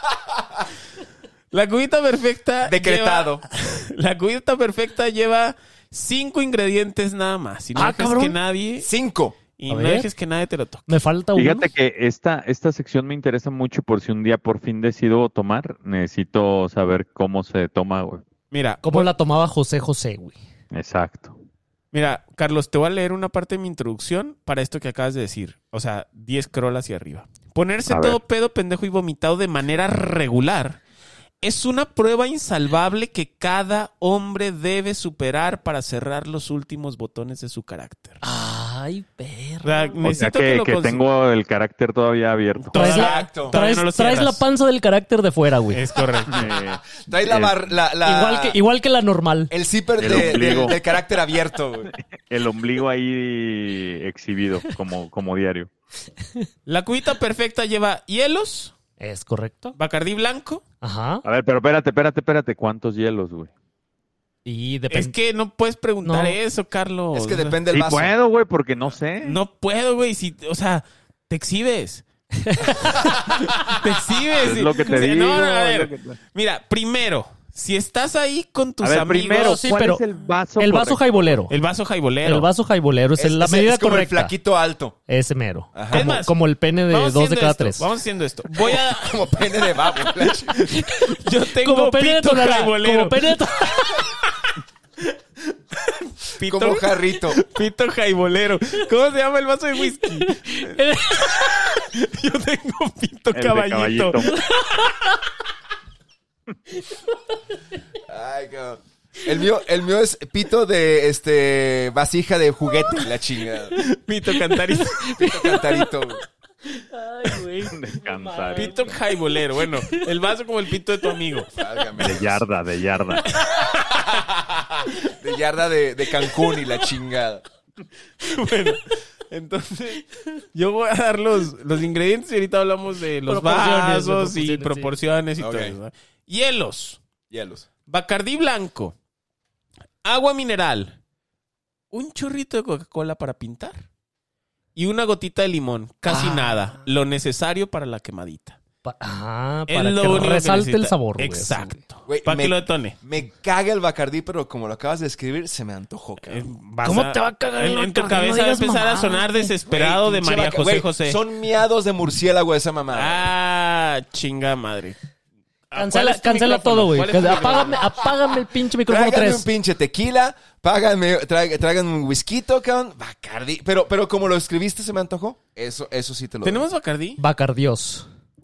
La cubita perfecta Decretado. lleva- la cubita perfecta lleva cinco ingredientes nada más. Y no Ah, dejes cabrón. que nadie Cinco. y A no ver. dejes que nadie te lo toque. Me falta uno. Fíjate que esta, esta sección me interesa mucho por si un día por fin decido tomar. Necesito saber cómo se toma, güey. Mira, ¿Cómo la tomaba José José, güey? Exacto. Mira, Carlos, te voy a leer una parte de mi introducción para esto que acabas de decir. O sea, diez crolas y arriba. Ponerse A todo ver. pedo, pendejo y vomitado de manera regular es una prueba insalvable que cada hombre debe superar para cerrar los últimos botones de su carácter. Ah, Ay, perro. O sea, O sea necesito que, que, lo que cons- tengo el carácter todavía abierto. Traes, la, Exacto. traes, No lo traes la cierras. panza del carácter de fuera, güey. Es correcto. Eh, Traes la, eh, bar- la, la- Igual, que, igual que la normal. el zipper El de, ombligo. de- de carácter abierto, güey. el ombligo ahí exhibido como, como diario. La cubita perfecta lleva hielos, ¿Es correcto? Bacardí blanco. Ajá. A ver, pero espérate, espérate, espérate. ¿Cuántos hielos, güey? Y Es depende. que no puedes preguntar No. eso, Carlos. Es que depende del Sí vaso. puedo, güey, porque no sé. No puedo, güey. Si, o sea, te exhibes. te exhibes. Es lo que te Sí, digo. no, no, a es ver. lo que te- Mira, primero, si estás ahí con tus A ver, amigos... primero, sí, ¿cuál pero es el vaso el vaso correcto? jaibolero. El vaso jaibolero. El vaso jaibolero es, Es, la es- medida es como correcta. el flaquito alto. Ese mero. Ajá. Como, Es más, como el pene de Vamos dos de haciendo cada esto, tres. Vamos haciendo esto. Voy a... Como pene de babo. la ch- Yo tengo Como pene de pito tonalá. jaibolero. Como pene de to- Pito, como jarrito. pito jaibolero. ¿Cómo se llama el vaso de whisky? Yo tengo pito El de caballito. Ay, cabrón. El mío, el mío es pito de este vasija de juguete, la chingada. Pito cantarito. Pito cantarito, güey. Ay, güey. Descansar. Pito jaibolero. Bueno, el vaso como el pito de tu amigo. Válgame. De yarda, de yarda. De yarda de, de Cancún y la chingada. Bueno, entonces yo voy a dar los, los ingredientes y ahorita hablamos de los Proporciones, de vasos y proporciones, sí. proporciones y Ok. todo eso. Hielos, Hielos. Bacardí blanco, agua mineral, un chorrito de Coca-Cola para pintar y una gotita de limón. Casi Ah. nada. Lo necesario para la quemadita. Pa- ah, Es para lo que único que resalte el necesita. sabor, güey. Exacto. Güey, Para me- que lo detone. Me caga el Bacardí, pero como lo acabas de escribir, se me antojó, Eh, cabrón. vas ¿Cómo te va a cagar el En, en tu Bacardí? No cabeza va a digas empezar a mamadas, sonar güey. desesperado Güey, de pinche María vaca- José güey, José. Son miados de murciélago esa mamada. Ah, chinga madre. Cancela, ¿Cuál es tu cancela micrófono? todo, güey. ¿Cuál es tu Apágame, micrófono? apágame el pinche micrófono Tráiganme un tres. pinche tequila, páganme, trai- tráiganme un whisky, cabrón. Bacardí. Pero, pero como lo escribiste, se me antojó. Eso, eso sí te lo doy. ¿Tenemos Bacardí? Bacardios.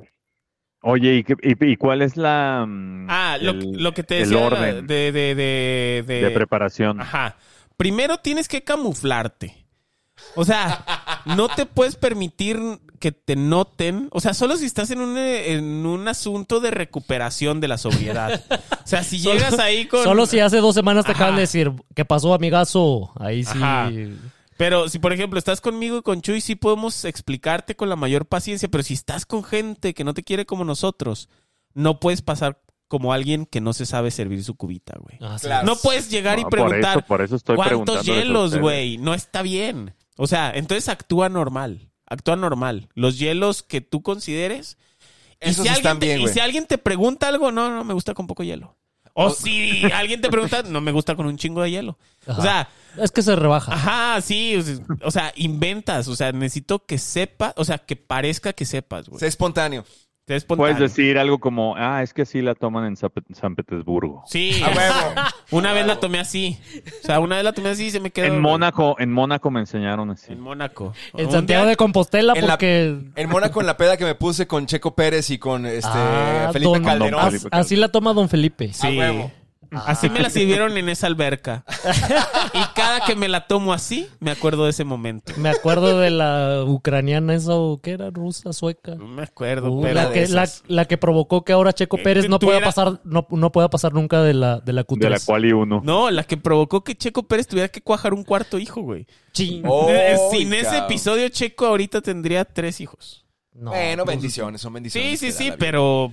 Oye, ¿y, qué- y, y cuál es la... mm, Ah, lo, el- lo que te el decía orden de, de, de, de, de preparación? Ajá. Primero tienes que camuflarte. O sea, no te puedes permitir que te noten. O sea, solo si estás en un, en un asunto de recuperación de la sobriedad. O sea, si llegas ahí con... Solo si hace dos semanas te Ajá. acaban de decir, ¿qué pasó, amigazo? Ahí sí. Ajá. Pero si, por ejemplo, estás conmigo y con Chuy, sí podemos explicarte con la mayor paciencia. Pero si estás con gente que no te quiere como nosotros, no puedes pasar como alguien que no se sabe servir su cubita, güey. Ah, sí. Claro. No puedes llegar y No, por preguntar eso- por eso estoy cuántos preguntándoles a hielos, ustedes. güey. No está bien. O sea, entonces actúa normal. Actúa normal. Los hielos que tú consideres. Y Esos si están alguien te- bien, Y güey. si alguien te pregunta algo, no, no, me gusta con poco hielo. O si alguien te pregunta, no me gusta con un chingo de hielo. Ajá. O sea, Es que se rebaja. ajá, sí. o sea, O sea, inventas. O sea, necesito que sepa, o sea, que parezca que sepas, güey. Sé espontáneo. Te es espontáneo. Puedes decir algo como, ah, es que así la toman en San, Pe- San Petersburgo. Sí. A huevo. Una vez la tomé así. O sea, una vez la tomé así y se me quedó. En Mónaco, en Mónaco me enseñaron así. En Mónaco. En Un Santiago día- de Compostela, En la- porque. En Mónaco, en la peda que me puse con Checo Pérez y con este Ah, Felipe don- Calderón. Don as- Felipe así la toma don Felipe. A Sí. huevo. Así me la sirvieron en esa alberca. Y cada que me la tomo así, me acuerdo de ese momento. Me acuerdo de la ucraniana, esa o qué era, rusa, sueca. No me acuerdo, Uh, pero... la, que, la, la que provocó que ahora Checo Que- Pérez que no pueda tuviera- pasar, no, no pueda pasar nunca de la, de la Q tres. De la cual y uno. No, la que provocó que Checo Pérez tuviera que cuajar un cuarto hijo, güey. Chin. Oh, Eh, Sin ese cabrón. episodio, Checo ahorita tendría tres hijos. No, Bueno, pues, bendiciones, son bendiciones. Sí, sí, que da sí, la vida. pero...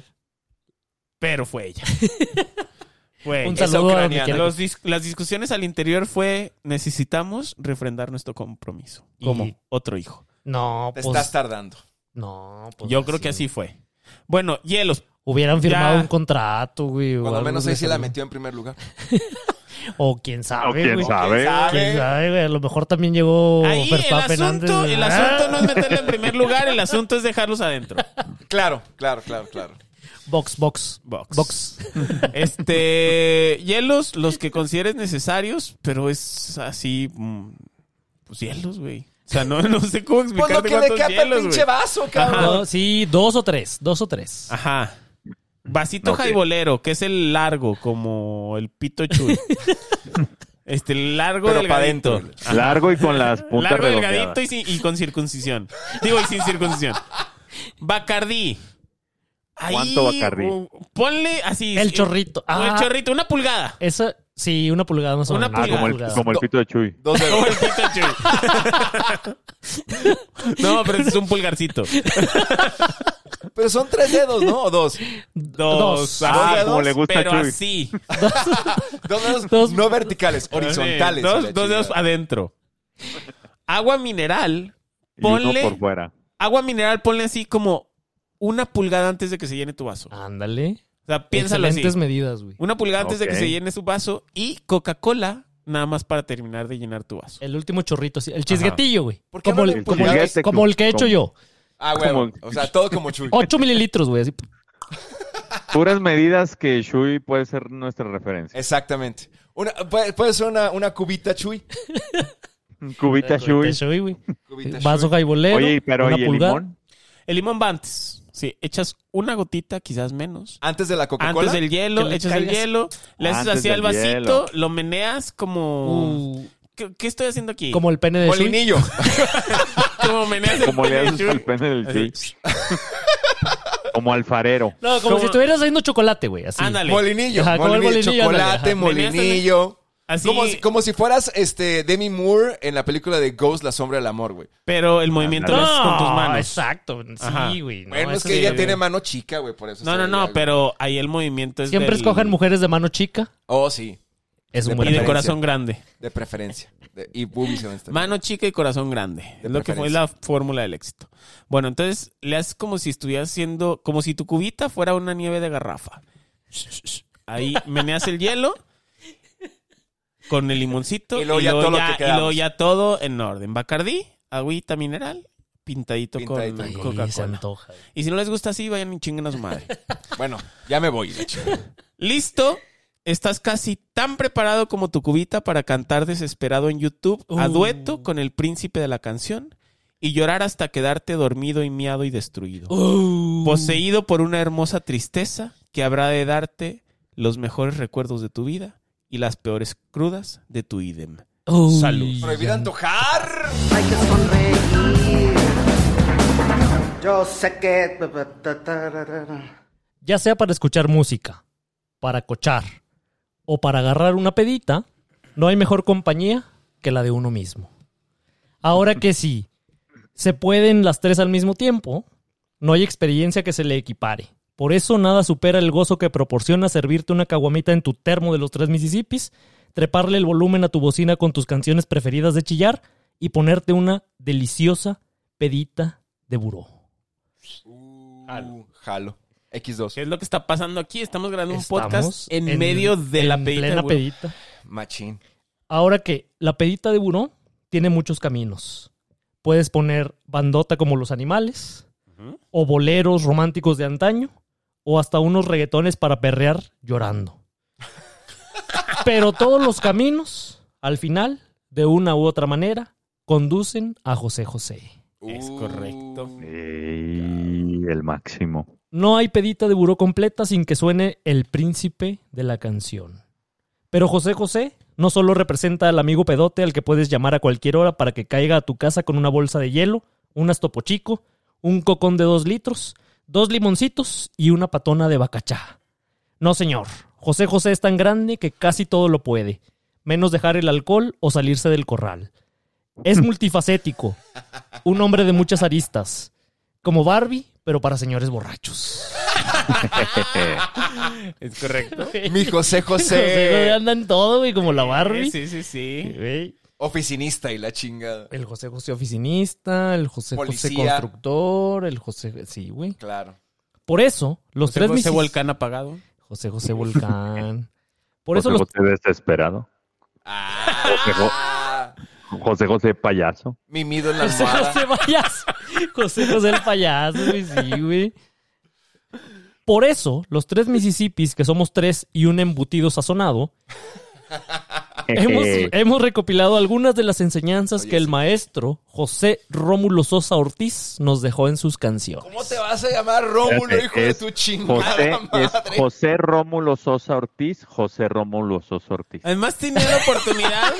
Pero fue ella. Fue Un ella. saludo a donde ucraniana. quiera. Los dis- las discusiones al interior fue necesitamos refrendar nuestro compromiso. Y ¿Cómo? otro hijo. No, Te pues. estás tardando. No, pues. Yo creo que así fue. Bueno, hielos. Hubieran firmado Ya. un contrato, güey. o Cuando algo menos de ahí sí eso, la güey. metió en primer lugar. O quién sabe, O quién güey. sabe. ¿Quién sabe, güey? A lo mejor también llegó Ahí el Verstappen asunto, antes. el asunto no es meterle en primer lugar, el asunto es dejarlos adentro. Claro, claro, claro, claro. Box, box. Box. Box. Este, hielos, los que consideres necesarios, pero es así, mm, pues hielos, güey. O sea, no, no sé cómo Pues explicarte lo que le cuántos capa el hielos, pinche güey. vaso, cabrón. No, sí, dos o tres. Dos o tres. Ajá. Vasito Ok. jaibolero, que es el largo, como el pito chuy. Este, largo, Pero pa' delgadito. dentro. Ajá. Largo y con las puntas Largo, redondeadas. delgadito y, sin- y con circuncisión. Digo, y sin circuncisión. Bacardí. Ahí, ¿Cuánto Bacardí? uh, ponle así. El sí, chorrito. o el Ah. chorrito, una pulgada. Esa, sí, una pulgada más o Una menos. Ah, como el, pulgada. como el pito de Chuy. Dos dedos. Como el Pikachu. No, pero ese es un pulgarcito. Pero son tres dedos, ¿no? O dos. Dos. Dos. Así, Ah, como le gusta a pero Chuy. así. Dos dedos Dos. no verticales, horizontales. Dos, la dos dedos chingada. adentro. Agua mineral. Y uno Ponle. por fuera. Agua mineral, ponle así como una pulgada antes de que se llene tu vaso. Ándale. O sea, piénsalo así. Excelentes medidas, güey. Una pulgada antes de que Ok. se llene su vaso y Coca-Cola nada más para terminar de llenar tu vaso. El último chorrito, sí. El chisguetillo, güey. ¿Por qué Como, no el- le como, el, pulgaste, como el que he hecho como- yo. Ah, güey. Como- O sea, todo como Chuy. Ocho mililitros, güey. así. Puras medidas que Chuy puede ser nuestra referencia. Exactamente. Una, puede, puede ser una, una cubita Chuy. Cubita Chuy. Te soy, güey. Cubita Vaso Chuy. jaibolero. Oye, pero una ¿y el pulgada. limón? El limón va antes. Sí, echas una gotita, quizás menos. Antes de la Coca-Cola. Antes del hielo, Que le echas el caigas. hielo, le haces Antes así al del vasito, hielo. lo meneas como... Uh, ¿Qué, qué estoy haciendo aquí? como el pene de Shui. Molinillo. Como meneas el Como le pene haces Chuy. al pene del Así. Chuy. Como alfarero. No, como, Como- si estuvieras haciendo chocolate, güey. Así. Ándale. Molinillo. Ajá, como el molinillo. molinillo, Chocolate, ándale, ajá. molinillo. Así, Como si, como si fueras este Demi Moore en la película de Ghost, La Sombra del Amor, güey. pero el movimiento lo haces con tus manos. Exacto. Ajá. Sí, güey. No, bueno, es eso que sí, ella güey. tiene mano chica, güey, por eso. No, se no, veía, no, güey. pero ahí el movimiento es Siempre del- escojan mujeres de mano chica. Oh, sí. Es un De buen y de preferencia. corazón grande. De preferencia. De- y boobies también. Mano chica y corazón grande. De Es lo que fue preferencia. la fórmula del éxito. Bueno, entonces le haces como si estuvieras haciendo, como si tu cubita fuera una nieve de garrafa. Ahí meneas el hielo con el limoncito Y luego ya todo lo que y quedamos. luego ya todo en orden. Bacardí, agüita mineral, pintadito, Pintadito con ahí. Sí, se Coca-Cola. antoja. Y si no les gusta así, vayan y chinguen a su madre. Bueno, ya me voy. la chingada. ¿Listo? Estás casi tan preparado como tu cubita para cantar desesperado en YouTube a Uh. dueto con el príncipe de la canción y llorar hasta quedarte dormido y miado y destruido. Uh. Poseído por una hermosa tristeza que habrá de darte los mejores recuerdos de tu vida y las peores crudas de tu idem. Uy, Salud. Prohibido antojar. Hay que sonreír. Yo sé que... Ya sea para escuchar música, para cochar o para agarrar una pedita, no hay mejor compañía que la de uno mismo. Ahora que sí, se pueden las tres al mismo tiempo, no hay experiencia que se le equipare. Por eso nada supera el gozo que proporciona servirte una caguamita en tu termo de los tres Mississippis, treparle el volumen a tu bocina con tus canciones preferidas de chillar y ponerte una deliciosa pedita de buró. Jalo. Jalo. equis dos. ¿Qué es lo que está pasando aquí? Estamos grabando un Estamos podcast en, medio de la en pedita. plena güey. pedita. Machín. Ahora que la pedita de buró tiene muchos caminos. Puedes poner bandota como los animales, Ujú. o boleros románticos de antaño, o hasta unos reggaetones para perrear llorando. Pero todos los caminos, al final, de una u otra manera, conducen a José José. Es Uh, correcto. Y el máximo. No hay pedita de buró completa sin que suene el príncipe de la canción. Pero José José no solo representa al amigo pedote al que puedes llamar a cualquier hora para que caiga a tu casa con una bolsa de hielo, unas Topo Chico, un cocón de dos litros, dos limoncitos y una patona de bacachá. No, señor. José José es tan grande que casi todo lo puede, menos dejar el alcohol o salirse del corral. Es multifacético, un hombre de muchas aristas, como Barbie, pero para señores borrachos. Es correcto. Mi José José José José. anda en todo, güey, como la Barbie. Sí, sí, sí. Güey. Oficinista y la chingada. El José José oficinista, el José José Policía. constructor, el José... Sí, güey. Claro. Por eso, los José tres José misis- Volcán apagado. José José Volcán. Por José eso los... José desesperado. Ah, José José payaso. mimido en la José almohada. José payaso. José José el payaso, güey, sí, güey. Por eso, los tres Mississippis, que somos tres y un embutido sazonado, hemos, hemos recopilado algunas de las enseñanzas Oye, que el sí. maestro José Rómulo Sosa Ortiz nos dejó en sus canciones. ¿Cómo te vas a llamar Rómulo, Espérate, hijo de es tu chingada José, madre? es José Rómulo Sosa Ortiz, José Rómulo Sosa Ortiz. Además tenía la oportunidad.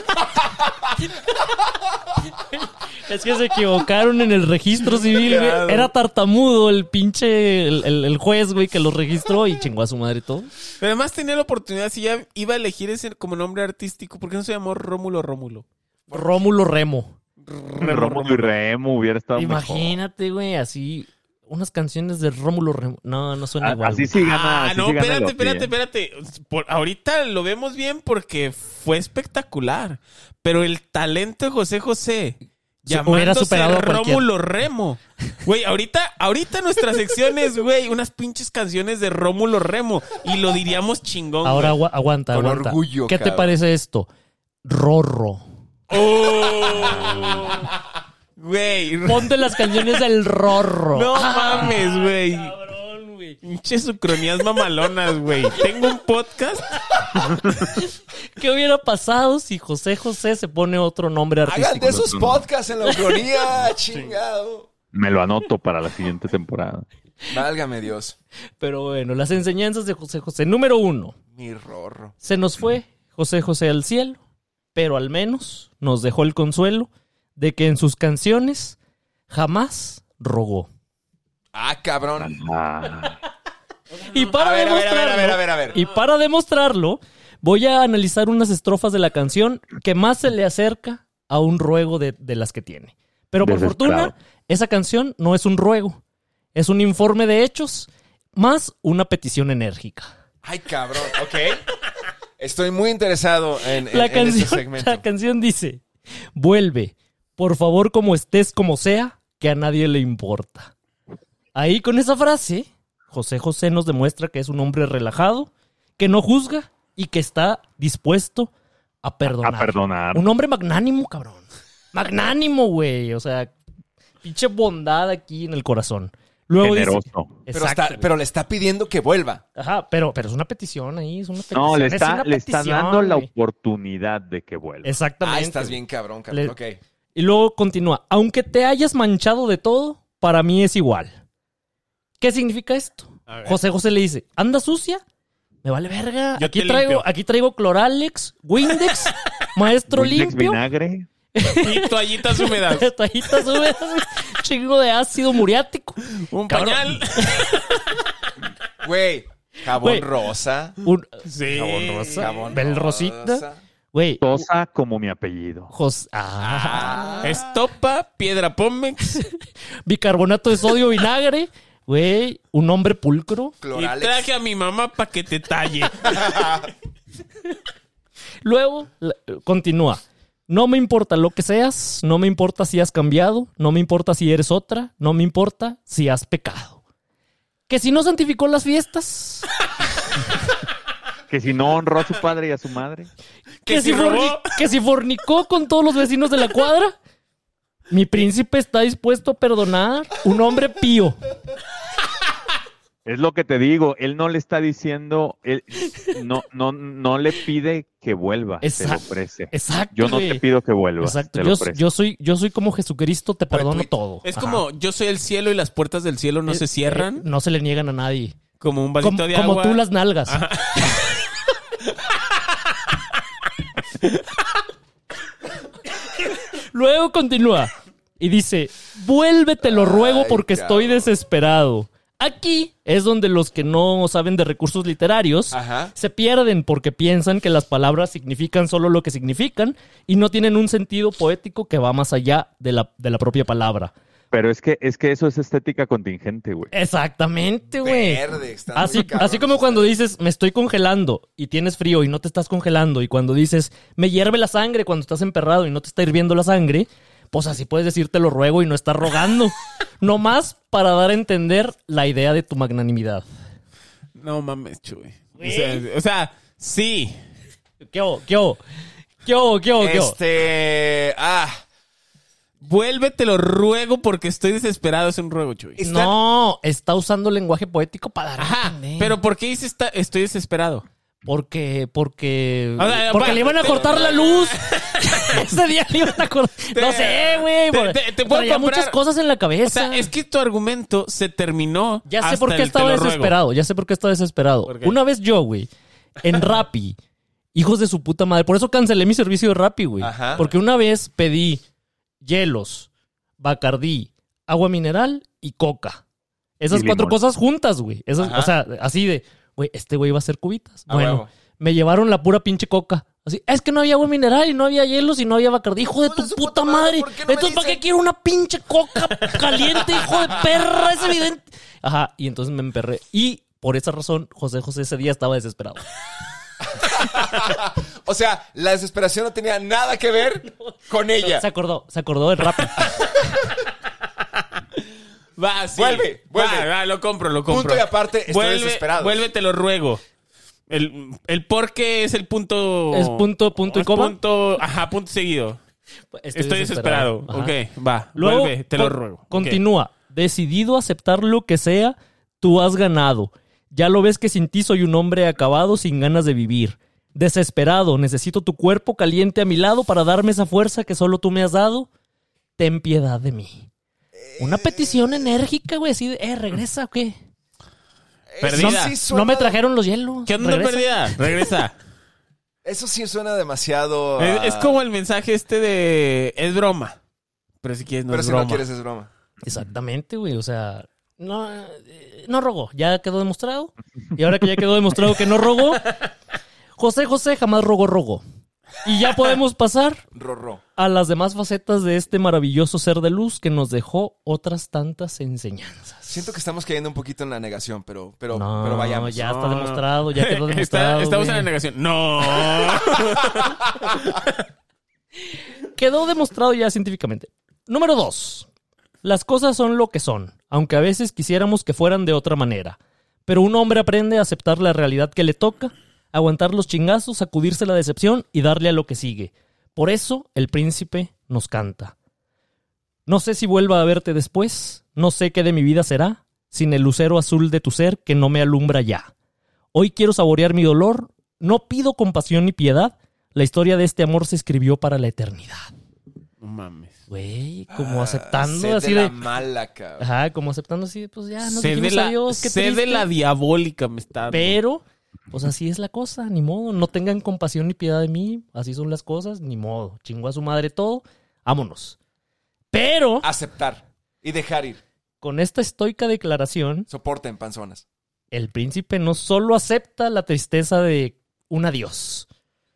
Es que se equivocaron en el registro civil, güey. Claro. Era tartamudo el pinche, el, el- el juez, güey, que lo registró y chingó a su madre todo. Pero además tenía la oportunidad, si ya iba a elegir ese como nombre artístico, ¿por qué no se llamó Rómulo Rómulo? Rómulo Remo. Rómulo y Remo hubiera estado mejor. Imagínate, güey, así unas canciones de Rómulo Remo. No, no suena A- igual. Así güey. sí gana. Ah, así no, sí gana espérate, el espérate, Opi, ¿eh? espérate. Por, ahorita lo vemos bien porque fue espectacular. Pero el talento de José José, Se hubiera llamándose superado a cualquiera. Rómulo Remo. Güey, ahorita, ahorita nuestra sección es, güey, unas pinches canciones de Rómulo Remo. Y lo diríamos chingón. Ahora güey. agua- aguanta, Con aguanta. orgullo, ¿Qué te cabrón. parece esto? Rorro. Oh. Güey. Ponte las canciones del Rorro. No Ah, mames, güey. cabrón, güey. Pinches ucronías mamalonas, güey. Tengo un podcast. ¿Qué hubiera pasado si José José se pone otro nombre Hagan artístico? de esos podcasts en la Ucronía, chingado. Me lo anoto para la siguiente temporada. Válgame Dios. Pero bueno, las enseñanzas de José José. Número uno. Mi rorro. Se nos fue José José al cielo, pero al menos nos dejó el consuelo de que en sus canciones jamás rogó. Ah, cabrón. Ah, Y para A ver, a ver, a ver, demostrarlo, a ver, a ver, a ver. y para demostrarlo, voy a analizar unas estrofas de la canción que más se le acerca a un ruego de, de las que tiene. Pero por Desesperado. fortuna, esa canción no es un ruego, es un informe de hechos más una petición enérgica. Ay, cabrón. Ok. Estoy muy interesado en, en, La en este canción, segmento. la canción dice: vuelve, por favor, como estés, como sea, que a nadie le importa. Ahí con esa frase, José José nos demuestra que es un hombre relajado, que no juzga y que está dispuesto a perdonar. a perdonar. Un hombre magnánimo, cabrón. Magnánimo, güey. O sea, pinche bondad aquí en el corazón. Luego dice- Generoso. Pero, Exacto, está, güey. pero le está pidiendo que vuelva. Ajá, pero, pero es una petición ahí, es una petición. No, le es está, una le está petición, dando la güey. oportunidad de que vuelva. Exactamente. Ah, estás güey. bien cabrón, cabrón. Le- Ok. Y luego continúa. Aunque te hayas manchado de todo, para mí es igual. ¿Qué significa esto? A ver. José José le dice, ¿anda sucia? Me vale verga. Yo Aquí te traigo, limpio. aquí traigo Cloralex, Windex, Maestro Windex, Limpio, vinagre. Y toallitas húmedas. toallitas húmedas, chingo de ácido muriático. Un Cabrón. pañal. Güey, jabón Güey. rosa. Un, Sí. Jabón rosa. Jabón Bel rosa. Rosita. Güey, Sosa como mi apellido. Jos- ah, Estopa, piedra pómex. bicarbonato de sodio, vinagre. Güey, un hombre pulcro. Y Cloralex. traje a mi mamá para que te talle. Luego la- continúa. No me importa lo que seas, no me importa si has cambiado, no me importa si eres otra, no me importa si has pecado. Que si no santificó las fiestas, Que si no honró a su padre y a su madre. que, Que si si robó. forni- que si fornicó con todos los vecinos de la cuadra, mi príncipe está dispuesto a perdonar, un hombre pío. Es lo que te digo, él no le está diciendo, él no, no, no le pide que vuelva, se lo Exacto. ofrece. Exacto. Yo no güey. te pido que vuelvas, Exacto. te lo Yo, ofrezco. yo soy, yo soy como Jesucristo, te perdono tuit. todo. Es Ajá. como yo soy el cielo y las puertas del cielo no Eh, se cierran. eh, no se le niegan a nadie. Como un vasito Como, de como agua. tú las nalgas. Luego continúa y dice, vuélvete, lo ruego Ay, porque estoy cabrón. desesperado. Aquí es donde los que no saben de recursos literarios Ajá. se pierden porque piensan que las palabras significan solo lo que significan y no tienen un sentido poético que va más allá de la, de la propia palabra. Pero es que, es que eso es estética contingente, güey. Exactamente, güey. Verde. está Así, muy cabrón. así como cuando dices, me estoy congelando y tienes frío y no te estás congelando. Y cuando dices, me hierve la sangre cuando estás emperrado y no te está hirviendo la sangre. Pues así puedes decir, te lo ruego y no estás rogando. Nomás para dar a entender la idea de tu magnanimidad. No mames, Chuy. O sea, o sea, sí. ¿Qué hubo? ¿Qué hubo? ¿Qué hubo? ¿Qué hubo? ¿Qué hubo? Este. Ah. Vuélvete, lo ruego porque estoy desesperado. Es un ruego, Chuy. Está- No, está usando lenguaje poético para dar a Ajá. entender. Pero ¿por qué dice está, estoy desesperado? Porque, porque, O sea, porque va, le iban a te- cortar la luz. Ese día le iban a cortar. No sé, güey. te- porque te- te puedo traía comprar- muchas cosas en la O cabeza. sea, es que tu argumento se terminó. Ya sé hasta por qué el estaba te lo ruego. desesperado. Ya sé por qué estaba desesperado. ¿Por qué? Una vez yo, güey, en Rappi, hijos de su puta madre. Por eso cancelé mi servicio de Rappi, güey. Ajá. Porque una vez pedí hielos, Bacardí, agua mineral y coca. Esas Y cuatro limón. cosas juntas, güey. Esas, Ajá. o sea, así de, güey, este güey va a hacer cubitas. A bueno, huevo. me llevaron la pura pinche coca. Así, es que no había agua mineral y no había hielos y no había Bacardí. Hijo de tu su puta puta madre, madre. ¿por qué no me Entonces, ¿para dicen? qué quiero una pinche coca caliente, hijo de perra? Es evidente. Ajá, y entonces me emperré. Y por esa razón, José José ese día estaba desesperado. O sea, la desesperación no tenía nada que ver con ella. Se acordó, se acordó del rap. Va, sí. Vuelve, vuelve. Va, va, lo compro, lo compro. Punto y aparte, estoy vuelve, desesperado. Vuelve, te lo ruego. El, el por qué es el punto... Es punto, punto y es coma. Punto, ajá, punto seguido. Estoy, desesperado. Ajá. Ok, va. Luego, vuelve, te lo con- ruego. Ok. Continúa. Decidido a aceptar lo que sea, tú has ganado. Ya lo ves que sin ti soy un hombre acabado sin ganas de vivir. Desesperado, necesito tu cuerpo caliente a mi lado para darme esa fuerza que solo tú me has dado. Ten piedad de mí. Una petición enérgica, güey, así de, eh, regresa, ¿o qué? Perdida. Eso sí suena- No me trajeron los hielos. ¿Qué onda, Regresa. perdida? Regresa. Eso sí suena demasiado... es, ah, es como el mensaje este de... Es broma. Pero si quieres no Pero es si broma. no quieres es broma. Exactamente, güey. O sea, no, eh, no rogó. Ya quedó demostrado. Y ahora que ya quedó demostrado que no rogó, José José jamás rogó, rogó. Y ya podemos pasar Rorro. a las demás facetas de este maravilloso ser de luz que nos dejó otras tantas enseñanzas. Siento que estamos cayendo un poquito en la negación, pero, pero, No, pero vayamos. ya No, está no. demostrado, ya quedó Está- demostrado. estamos en güey. la negación. No. Quedó demostrado ya científicamente. Número dos. Las cosas son lo que son, aunque a veces quisiéramos que fueran de otra manera. Pero un hombre aprende a aceptar la realidad que le toca, aguantar los chingazos, sacudirse la decepción y darle a lo que sigue. Por eso el príncipe nos canta. No sé si vuelva a verte después, no sé qué de mi vida será, sin el lucero azul de tu ser que no me alumbra ya. Hoy quiero saborear mi dolor, no pido compasión ni piedad, la historia de este amor se escribió para la eternidad. No mames. Güey, como Ah, aceptando sed así de de... la mala, cabrón. Ajá, como aceptando así de, pues ya, nos Sé de dijimos la, adiós, qué sé de triste. la diabólica me está dando. Pero, pues así es la cosa, ni modo. No tengan compasión ni piedad de mí, así son las cosas, ni modo. Chingó a su madre todo, vámonos. Pero, Aceptar y dejar ir. con esta estoica declaración, Soporten, panzonas. el príncipe no solo acepta la tristeza de un adiós,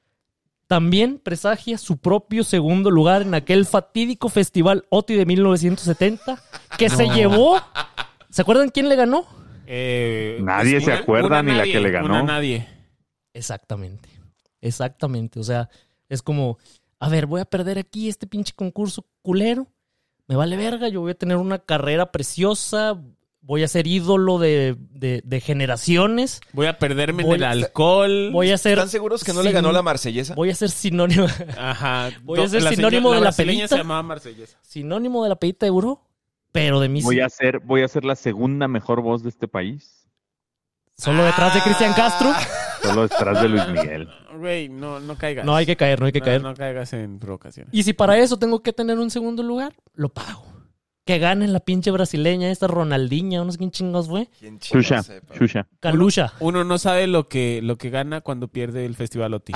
también presagia su propio segundo lugar en aquel fatídico festival O T I de mil novecientos setenta que se llevó... ¿Se acuerdan quién le ganó? Eh, Nadie pues, se una- acuerda una ni la nadie, que le ganó. Una nadie. Exactamente. Exactamente. O sea, es como, a ver, voy a perder aquí este pinche concurso culero. Me vale verga, yo voy a tener una carrera preciosa. Voy a ser ídolo de, de, de generaciones. Voy a perderme Voy- en el alcohol. Voy a ser... ¿Están seguros que no le sin- ganó la marsellesa? Voy a ser sinónimo, Ajá. Voy a Do- ser la sinónimo señora- de la brasileña pedita. se llamaba Marsellesa. sinónimo de la pedita de buró, pero de mí Voy sí. a ser, voy a ser la segunda mejor voz de este país. Solo detrás de Cristian Castro. Solo detrás de Luis Miguel. Güey, no, no caigas. No hay que caer, no hay que No, caer. no caigas en provocaciones. Y si para eso tengo que tener un segundo lugar, lo pago. Que gane la pinche brasileña, esta Ronaldinha, no sé quién chingos fue. ¿Quién chingados Shusha, sepa? Shusha. Calusha. Uno no sabe lo que, lo que gana cuando pierde el Festival O T I.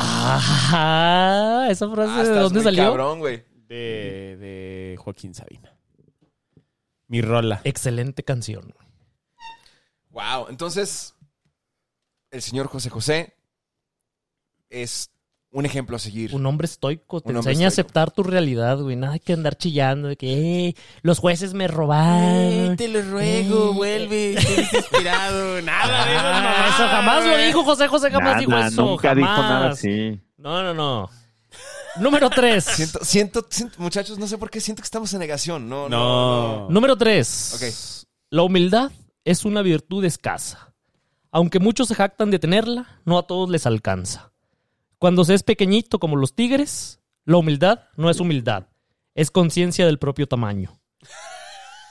Ah, esa frase Ah, de estás dónde muy salió. cabrón, güey. De, de Joaquín Sabina. Mi rola. Excelente canción. Wow, entonces el señor José José es un ejemplo a seguir. Un hombre estoico, te Un hombre enseña a estoico. aceptar tu realidad, güey. Nada hay que andar chillando de que eh, los jueces me robaron. te lo ruego, Eh, vuelve, estoy inspirado. Nada de esas Ah, mamadas, eso jamás lo güey. dijo José José, jamás dijo Nada, eso. nunca jamás. dijo nada así. No, no, no. Número tres. Siento, siento, siento- muchachos, no sé por qué siento que estamos en negación. No, no. No. Número tres. Ok. La humildad es una virtud escasa. Aunque muchos se jactan de tenerla, no a todos les alcanza. Cuando se es pequeñito como los tigres, la humildad no es humildad, es conciencia del propio tamaño.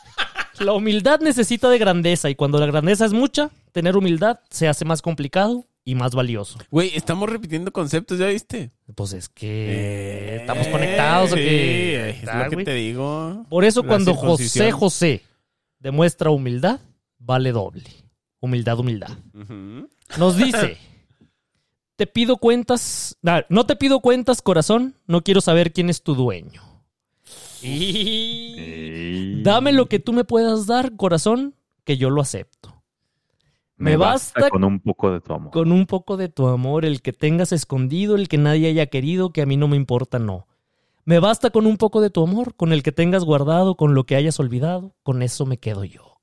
La humildad necesita de grandeza y cuando la grandeza es mucha, tener humildad se hace más complicado y más valioso. Güey, estamos repitiendo conceptos, ¿ya viste? Pues es que Eh, estamos conectados. ¿O sí, qué? es Ah, lo que güey. te digo. Por eso La cuando José circuncisión. José demuestra humildad, vale doble. Humildad, humildad. Ujú. Nos dice, te pido cuentas, ah, no te pido cuentas, corazón, no quiero saber quién es tu dueño. Y... Sí. Dame lo que tú me puedas dar, corazón, que yo lo acepto. Me Me basta basta con un poco de tu amor. con un poco de tu amor, el que tengas escondido, el que nadie haya querido, que a mí no me importa, no. Me basta con un poco de tu amor, con el que tengas guardado, con lo que hayas olvidado, con eso me quedo yo.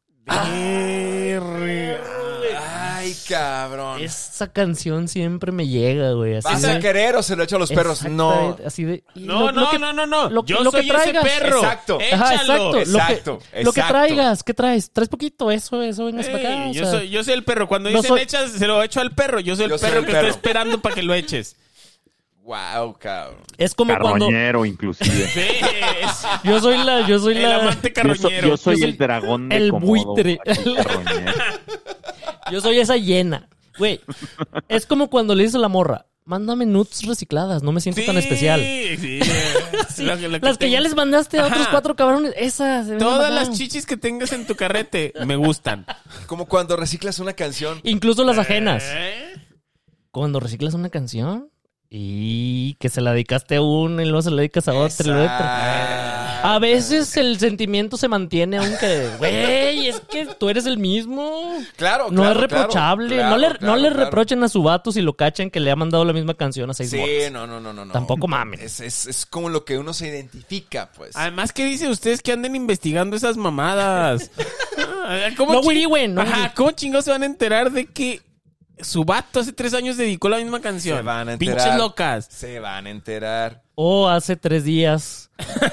Verga. Ay, cabrón. Esa canción siempre me llega, güey. Así ¿Vas de- a querer o se lo echo a los perros? No. Exactamente, Así de... y No, lo- no, lo que- no, no, no. lo que- Yo lo que soy ese traigas. perro. Exacto. Ajá, Échalo. exacto. Lo que, Exacto, lo que exacto. traigas, ¿qué traes? ¿Traes poquito? Eso, eso, vengas para acá. Ey, o yo, sea, soy, yo soy el perro. Cuando no dicen soy- echas, se lo echo al perro. Yo soy el Yo soy perro el que perro. está esperando para que lo eches. Wow, cabrón. Es como cuando... Carroñero, inclusive. Sí, es Yo soy la... Yo soy el la... amante Yo, so- carroñero. yo soy Yo soy el dragón de el Komodo, buitre. aquí, carroñero. Yo soy esa hiena. Güey, es como cuando le dices a la morra, mándame nudes recicladas, no me siento tan especial. Sí, Sí, Lo que- lo las que ya tengo. les mandaste a otros Ajá. cuatro cabrones, esas. se ven Todas bacán. las chichis que tengas en tu carrete me gustan. Como cuando reciclas una canción. Incluso las ajenas. ¿Eh? Cuando reciclas una canción y que se la dedicaste a uno y luego se la dedicas a otra y luego a otra. A veces el sentimiento se mantiene, aunque, güey, es que tú eres el mismo. Claro, No claro, es reprochable. claro, no le, claro, no le claro. reprochen a su vato si lo cachan que le ha mandado la misma canción a seis Sí, morras. no, no, no, no, no. Tampoco mamen. Es, es, es como lo que uno se identifica, pues. Además, ¿qué dicen ustedes que anden investigando esas mamadas? Ah, ¿Cómo No chi- güey, no Ajá, güiri. ¿cómo chingados se van a enterar de que su vato hace tres años dedicó la misma canción? Se van a enterar. Pinches locas. Se van a enterar. O hace tres días.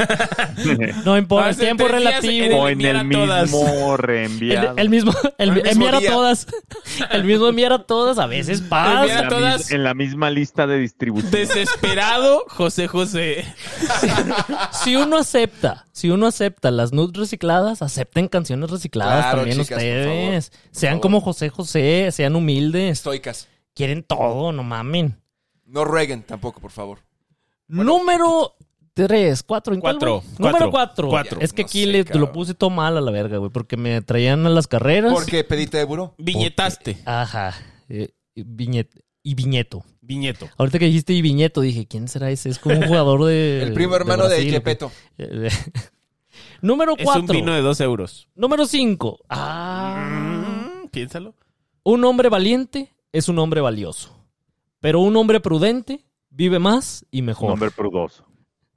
No importa, el Hace tiempo tres días relativo. O en enviar el a todas. mismo El, reenviado. el mismo, el, El mismo enviar a día. todas. El mismo enviar a todas, a veces Enviar pasa. a la todas. mis- en la misma lista de distribución. Desesperado, José José. Si uno acepta, si uno acepta las nudes recicladas, acepten canciones recicladas Claro, también chicas, por ustedes. favor. Por Sean favor. como José José, sean humildes. Estoicas. Quieren todo, no mamen. No rueguen tampoco, por favor. Número tres, cuatro, ¿en cuál, Cuatro, güey? cuatro, Número cuatro. cuatro. Es que No aquí sé, le, cabrón. lo puse todo mal a la verga, güey, porque me traían a las carreras. Porque pedite de buró. Viñetaste. Ajá. Eh, viñet, y Viñeto. Viñeto. Ahorita que dijiste y Viñeto, dije, ¿quién será ese? Es como un jugador de. El primo hermano de Brasil, ¿o qué? Gepetto. Eh, Número Es un cuatro. vino de dos euros. Número cinco. Ah. Mm, piénsalo. Un hombre valiente es un hombre valioso. Pero un hombre prudente vive más y Un mejor. hombre prudoso.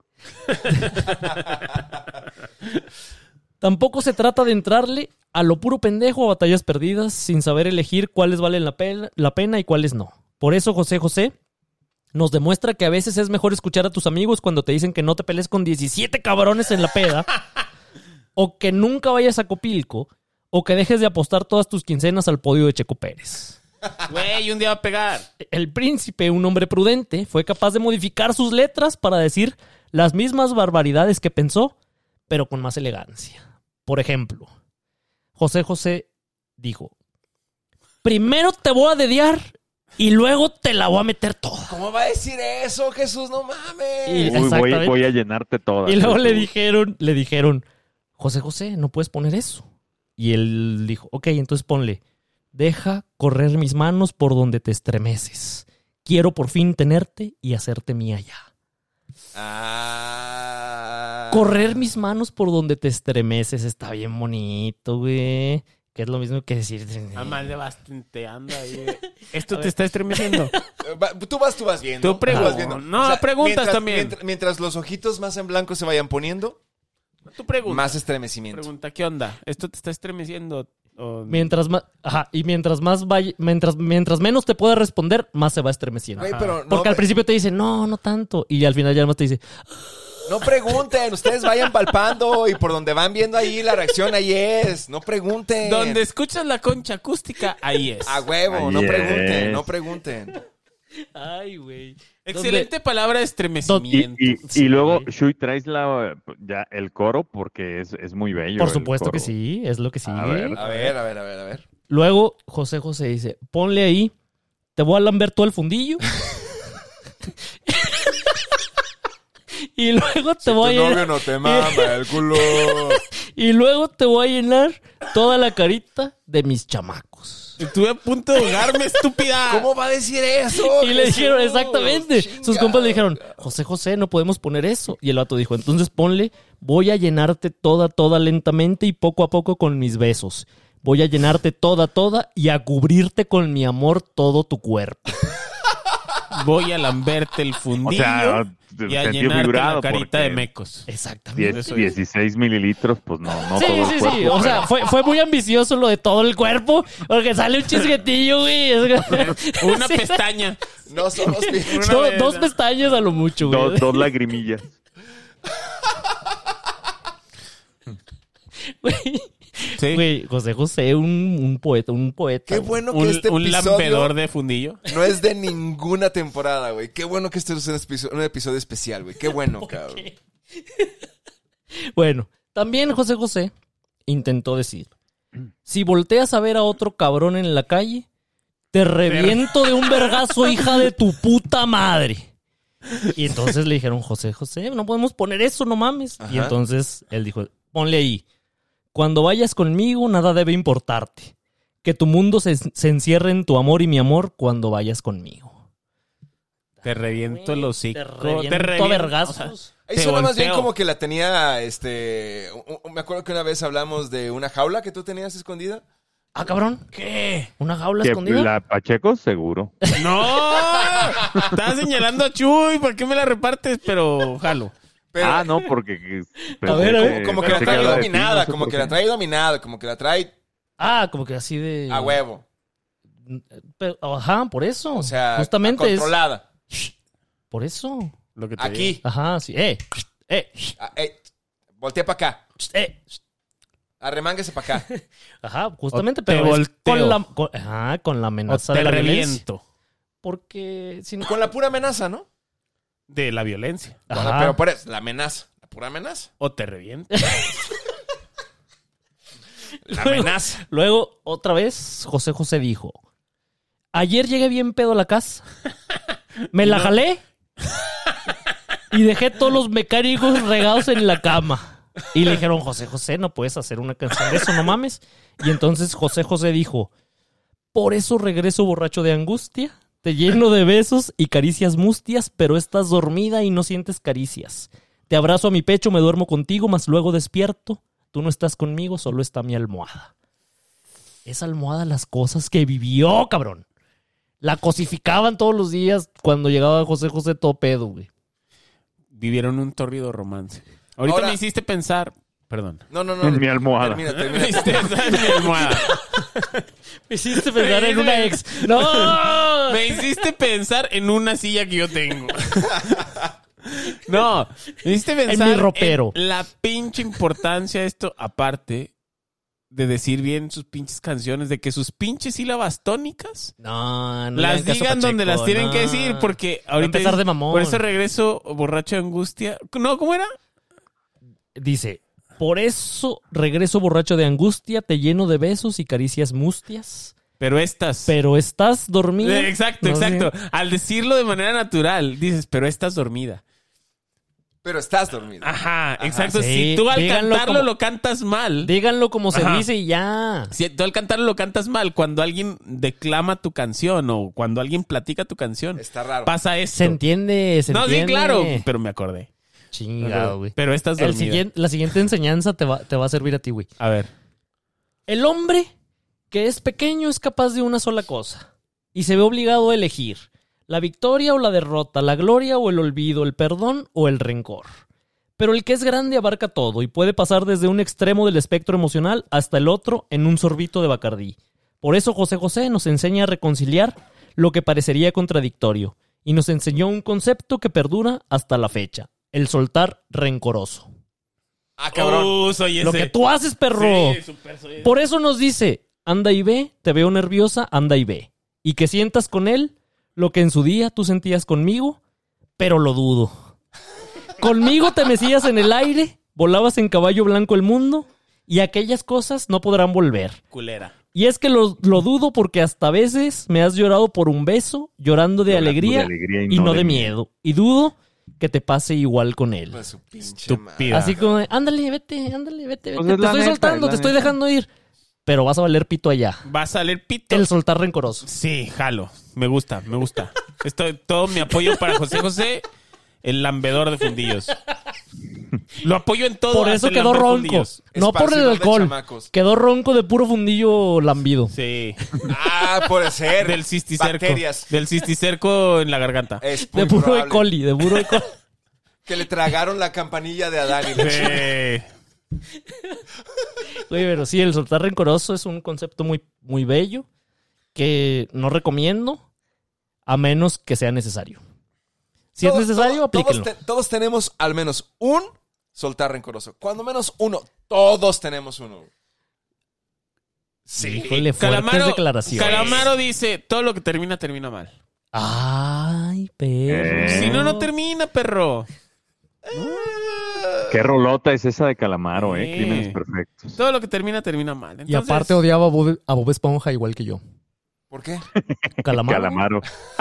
Tampoco se trata de entrarle a lo puro pendejo a batallas perdidas sin saber elegir cuáles valen la pena, la pena y cuáles no. Por eso José José nos demuestra que a veces es mejor escuchar a tus amigos cuando te dicen que no te pelees con diecisiete cabrones en la peda, o que nunca vayas a Copilco, o que dejes de apostar todas tus quincenas al podio de Checo Pérez. Güey, un día va a pegar. El príncipe, un hombre prudente, fue capaz de modificar sus letras para decir las mismas barbaridades que pensó, pero con más elegancia. Por ejemplo, José José dijo, primero te voy a dediar y luego te la voy a meter toda. ¿Cómo va a decir eso, Jesús? No mames. Y- Uy, voy, Exactamente. voy a llenarte toda. Y luego le dijeron, le dijeron, José José, no puedes poner eso. Y él dijo, ok, entonces ponle, deja correr mis manos por donde te estremeces. Quiero por fin tenerte y hacerte mía ya. Ah. Correr mis manos por donde te estremeces está bien bonito, güey. Que es lo mismo que decir... Además le vas tenteando ahí. Esto te está estremeciendo. Eh, va- Tú vas, tú vas viendo. Tú preguntas. vas viendo. No, preguntas mientras- también. Mientras, mientras los ojitos más en blanco se vayan poniendo, Tú preguntas. más estremecimiento. Pregunta, ¿qué onda? ¿Esto te está estremeciendo? O- Mientras más... Ajá, y mientras más vaya... Mientras, mientras menos te pueda responder, más se va estremeciendo. Güey, pero no, Porque al me- principio te dice, no, no tanto. Y al final ya más te dice, no pregunten. Ustedes vayan palpando y por donde van viendo ahí la reacción, ahí es. No pregunten. Donde escuchas la concha acústica, ahí es. A huevo, Ahí no es. pregunten, no pregunten. ay, güey. Excelente palabra de Y, estremecimiento. y, Sí, y luego, güey. Shui, traes la, ya el coro porque es, es muy bello. Por el supuesto que coro. sí, es lo que sigue. A ver. A ver, a ver, a ver, a ver. Luego José José dice, ponle ahí, te voy a lamber todo el fundillo. Y luego te Si voy tu a novio llenar... no te mama el culo. Y luego te voy a llenar toda la carita de mis chamacos. Estuve a punto de ahogarme, estúpida. ¿Cómo va a decir eso? Y le Jesús? dijeron, exactamente. Chinga. Sus compas le dijeron, José, José, no podemos poner eso. Y el vato dijo, entonces ponle, voy a llenarte toda, toda lentamente y poco a poco con mis besos. Voy a llenarte toda, toda y a cubrirte con mi amor todo tu cuerpo. Voy a lamberte el O fundillo sea, y a sentido llenarte figurado, la carita porque de mecos. Exactamente. diez, dieciséis mililitros, pues no, no Sí, todo el sí, cuerpo. sí. O sea, fue, fue muy ambicioso lo de todo el cuerpo, porque sale un chisguetillo, güey. Una Sí, pestaña. No somos Una do- vez, dos ¿no? pestañas a lo mucho, güey. dos, dos lagrimillas. Güey, Sí. güey, José José, un, un poeta, un poeta. Qué güey. bueno que Un, este un episodio lambedor de fundillo. no es de ninguna temporada, güey. Qué bueno que este es un episodio, un episodio especial, güey. Qué bueno, cabrón. Bueno, también José José intentó decir, si volteas a ver a otro cabrón en la calle, te reviento de un vergazo, hija de tu puta madre. Y entonces le dijeron, José José, no podemos poner eso, no mames. Ajá. Y entonces él dijo, ponle ahí, cuando vayas conmigo nada debe importarte. Que tu mundo se, se encierre en tu amor y mi amor cuando vayas conmigo. Te reviento el hocico. Te reviento a reviento, vergazos. o sea, Ahí Te suena más bien volteo. como que la tenía, este... u- u- Me acuerdo que una vez hablamos de una jaula que tú tenías escondida. Ah, cabrón. ¿Qué? ¿Una jaula Que escondida? la Pacheco, seguro. ¡No! Estás señalando a Chuy. ¿Por qué me la repartes? Pero jalo. Pero Ah, no, porque... pensé A ver, a ver. como que la pensé trae era de ti, dominada, no sé como por que qué. la trae dominada, como que la trae Ah, como que así de... a huevo. Pero, ajá, por eso. O sea, justamente es... controlada. Por eso. Lo que te Aquí. digo. Ajá, sí. Eh, eh, Ah, ey, voltea para acá. eh. Arremánguese para acá. Ajá, justamente, O te pero es volteo. con la, con, ajá, con la O amenaza te de la violencia. reviento. Porque si no... Con la pura amenaza, ¿no? De la violencia. Con Ajá. la- pero por eso, la amenaza. La pura amenaza. O te reviento. La Luego- amenaza. Luego, otra vez, José José dijo, ayer llegué bien pedo a la casa, me la jalé y dejé todos los mecánicos regados en la cama. Y le dijeron, José José, no puedes hacer una canción de eso, no mames. Y entonces José José dijo, por eso regreso borracho de angustia, te lleno de besos y caricias mustias, pero estás dormida y no sientes caricias. Te abrazo a mi pecho, me duermo contigo, mas luego despierto. Tú no estás conmigo, solo está mi almohada. Esa almohada, las cosas que vivió, cabrón. La cosificaban todos los días cuando llegaba José José todo pedo, güey. Vivieron un torrido romance. Ahorita Ahora- me hiciste pensar... Perdón. No, no, no. En mi almohada. Termina, Me termina. hiciste pensar en mi almohada. Me hiciste pensar en una ex. ¡No! Me hiciste pensar en una silla que yo tengo. No, me hiciste pensar mi ropero. en la pinche importancia de esto, aparte de decir bien sus pinches canciones, de que sus pinches sílabas tónicas No, no le las hagan caso a digan donde Pacheco, las tienen no. que decir, porque Va a ahorita... empezar de mamón. Por eso regreso borracho de angustia. No, ¿cómo era? Dice, por eso regreso borracho de angustia, te lleno de besos y caricias mustias, Pero estas... pero estás dormida. Eh, Exacto, No sé. exacto. Al decirlo de manera natural, dices, pero estás dormida. Pero estás dormido. Ajá, exacto. sí. Si tú al Díganlo cantarlo como- lo cantas mal. Díganlo como se Ajá. dice y ya. Si tú al cantarlo lo cantas mal, cuando alguien declama tu canción o cuando alguien platica tu canción, Está raro. pasa esto. Se entiende, se No, sí, entiende. claro, pero me acordé. Chingado, güey. Pero estás El dormida. siguiente- la siguiente enseñanza te va, te va a servir a ti, güey. A ver. El hombre que es pequeño es capaz de una sola cosa y se ve obligado a elegir la victoria o la derrota, la gloria o el olvido, el perdón o el rencor. Pero el que es grande abarca todo y puede pasar desde un extremo del espectro emocional hasta el otro en un sorbito de Bacardí. Por eso José José nos enseña a reconciliar lo que parecería contradictorio y nos enseñó un concepto que perdura hasta la fecha, el soltar rencoroso. Ah, cabrón. Uh, soy Lo ese. que tú haces, perro. Sí, súper soy ese. Por eso nos dice, anda y ve, te veo nerviosa, anda y ve. Y que sientas con él lo que en su día tú sentías conmigo, pero lo dudo. Conmigo te mecías en el aire, volabas en caballo blanco el mundo, y aquellas cosas no podrán volver. Culera. Y es que lo, lo dudo porque hasta a veces me has llorado por un beso, llorando de, Llorando alegría, de alegría y, no de miedo. Y dudo que te pase igual con él. Pues su pinche Estúpida. madre. Así como, de, ándale, vete, ándale, vete, vete. Pues te es la estoy neta, soltando, es la te estoy neta. dejando ir. Pero vas a valer pito allá. Va a salir pito. El soltar rencoroso. Sí, jalo. Me gusta, me gusta. Estoy todo mi apoyo para José José, el lambedor de fundillos. Lo apoyo en todo. Por hasta eso el quedó lamber ronco. fundillos. No por el Esparcidor de alcohol. chamacos. Quedó ronco de puro fundillo lambido. Sí. Ah, puede ser. Del cisticerco. Bacterias. Del cisticerco en la garganta. Es muy De puro probable E. coli, de puro E. coli. que le tragaron la campanilla de Adán y la chingada. Sí. Güey, pero sí, el soltar rencoroso es un concepto muy, muy bello que no recomiendo a menos que sea necesario. Si Todo- es necesario, todo- aplíquenlo. Todos, te- todos tenemos al menos un soltar rencoroso. Cuando menos uno. Todos tenemos uno. Sí. Híjole, fuertes Calamaro, declaraciones. Calamaro dice, todo lo que termina, termina mal. Ay, perro. Eh. Si no, no termina, perro. Qué rolota es esa de Calamaro, ¿eh? Sí. Crímenes perfectos. Todo lo que termina, termina mal. Y Entonces, aparte odiaba a Bob, a Bob Esponja igual que yo. ¿Por qué? Calamaro. Calamaro.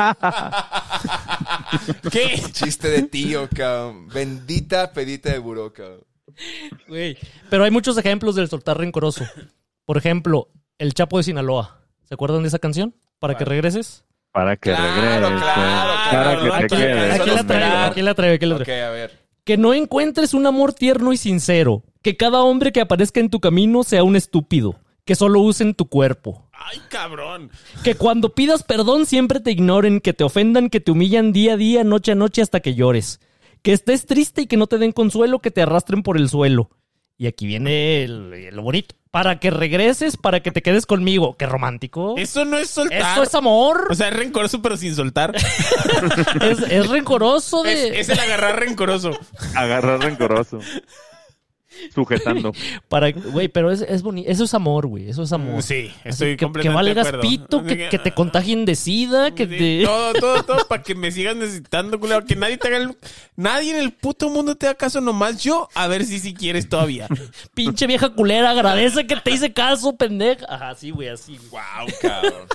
¿qué? Chiste de tío, cabrón. Bendita pedita de buró, cabrón. Güey. Pero hay muchos ejemplos del soltar rencoroso. Por ejemplo, El Chapo de Sinaloa. ¿Se acuerdan de esa canción? Para que regreses. Para que Claro, regreses. claro, Para claro. que te Aquí- quedes. aquí Aquí la traigo, aquí la traigo, aquí la Ok, traigo. a ver. Que no encuentres un amor tierno y sincero. Que cada hombre que aparezca en tu camino sea un estúpido. Que solo usen tu cuerpo. Ay, cabrón. Que cuando pidas perdón siempre te ignoren, que te ofendan, que te humillan día a día, noche a noche hasta que llores. Que estés triste y que no te den consuelo, que te arrastren por el suelo. Y aquí viene el- lo bonito. Para que regreses, para que te quedes conmigo. ¡Qué romántico! Eso no es soltar. ¡Eso es amor! O sea, es rencoroso, pero sin soltar. Es, es rencoroso de... Es, es el agarrar rencoroso. Agarrar rencoroso. Sujetando. Para, güey, pero es, es bonito. Eso es amor, güey. Eso es amor. Sí, Así estoy que, que completamente valgas de acuerdo. pito, que, que te contagien de sida, que Sí, te... Todo, todo, todo para que me sigas necesitando, culero. Que nadie te haga el... Nadie en el puto mundo te haga caso, nomás yo. A ver si si quieres todavía. Pinche vieja culera, agradece que te hice caso, pendeja. Ajá, sí, güey, así. Wow, cabrón.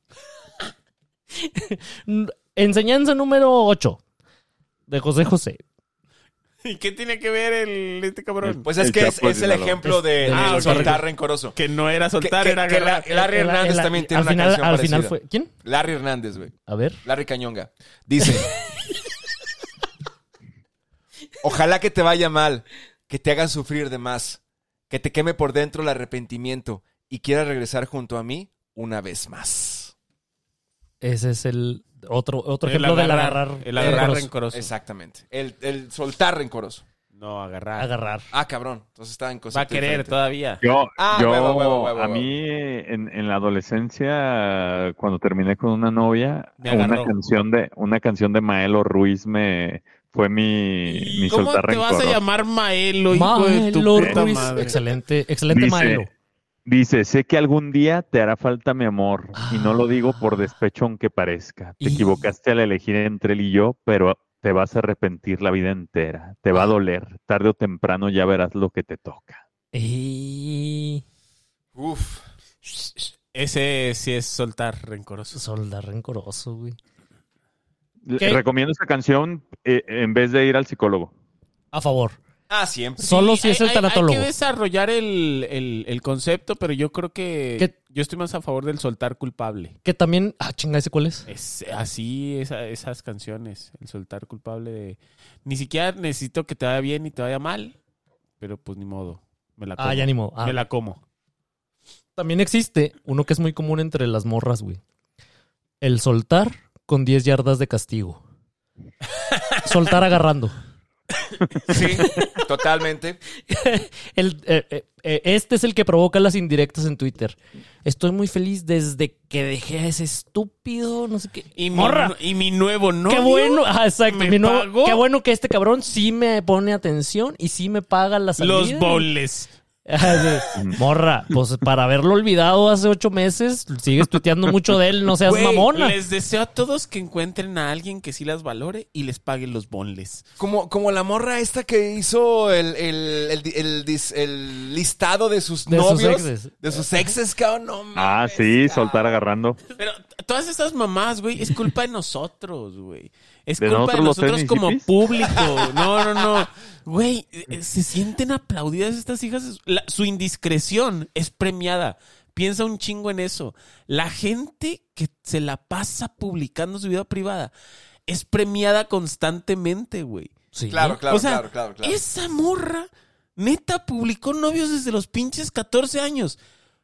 Enseñanza número ocho de José José. ¿Y qué tiene que ver el este cabrón? Pues es El que es, Chapo de es el Sinaloa. ejemplo de, Es- del Ah, ok. soltar rencoroso. Que no era Que, soltar, que- era que agarrar. la- Larry El- Hernández el- también tiene al una final, canción Al parecida. final fue... ¿Quién? Larry Hernández, güey. A ver. Larry Cañonga. Dice: ojalá que te vaya mal, que te hagan sufrir de más, que te queme por dentro el arrepentimiento y quieras regresar junto a mí una vez más. Ese es el otro, otro El ejemplo del agarrar, agarrar. el agarrar rencoroso. rencoroso. Exactamente. El, el soltar rencoroso. No, agarrar. Agarrar. Ah, cabrón. Entonces está en cosas. Va a querer todavía. Yo, Ah, yo huevo, huevo, huevo, a huevo. mí en, en la adolescencia, cuando terminé con una novia, Me agarró. una canción de una canción de Maelo Ruiz me fue mi, mi ¿Cómo soltar te vas a rencoroso. llamar Maelo, hijo de tu Maelo puta Ruiz. madre? Excelente, excelente Dice- Maelo. Dice, sé que algún día te hará falta mi amor, y no lo digo por Ah. despecho aunque parezca. Te Y- equivocaste al elegir entre él y yo, pero te vas a arrepentir la vida entera. Te va a doler. Tarde o temprano ya verás lo que te toca. Y... Uf. Ese sí es soltar rencoroso. Soltar rencoroso, güey. Le- ¿Qué? Recomiendo esa canción eh, en vez de ir al psicólogo. A favor. Ah, siempre. Solo si es el hay, tanatólogo. Hay que desarrollar el, el, el concepto, pero yo creo que ¿Qué? yo estoy más a favor del soltar culpable. Que también... Ah, chinga, ¿ese cuál es? Es así esa- esas canciones, el soltar culpable de... Ni siquiera necesito que te vaya bien ni te vaya mal, pero pues ni modo, me la como. Ah, ya ni modo. Ah. Me la como. También existe uno que es muy común entre las morras, güey. El soltar con diez yardas de castigo. Soltar agarrando. Sí, totalmente. El, eh, eh, eh, este es el que provoca las indirectas en Twitter. Estoy muy feliz desde que dejé a ese estúpido, no sé qué. Y mi, ¡Morra! y mi nuevo novio. ¡Qué bueno! Ah, exacto. ¿Me Mi nuevo- pagó? Qué bueno que este cabrón sí me pone atención y sí me paga la salida. Los bowls. Sí. Morra, pues para haberlo olvidado hace ocho meses, sigues tuiteando mucho de él, no seas Güey, mamona. les deseo a todos que encuentren a alguien que sí las valore y les pague los bonles. Como, como la morra esta que hizo el, el, el, el, dis- el listado de sus De sus novios. exes. De sus exes, cabrón. No mames, Ah, sí, cabrón. soltar agarrando. Pero t- todas estas mamás, güey, es culpa de nosotros, güey. Es ¿De culpa de nosotros los nosotros como tenis hippies? público. No, no, no. Güey, eh, se sienten aplaudidas estas hijas. La- su indiscreción es premiada. Piensa un chingo en eso. La gente que se la pasa publicando su vida privada es premiada constantemente, güey. Sí. Claro, claro, o sea, claro, claro, claro. esa morra, neta, publicó novios desde los pinches catorce años.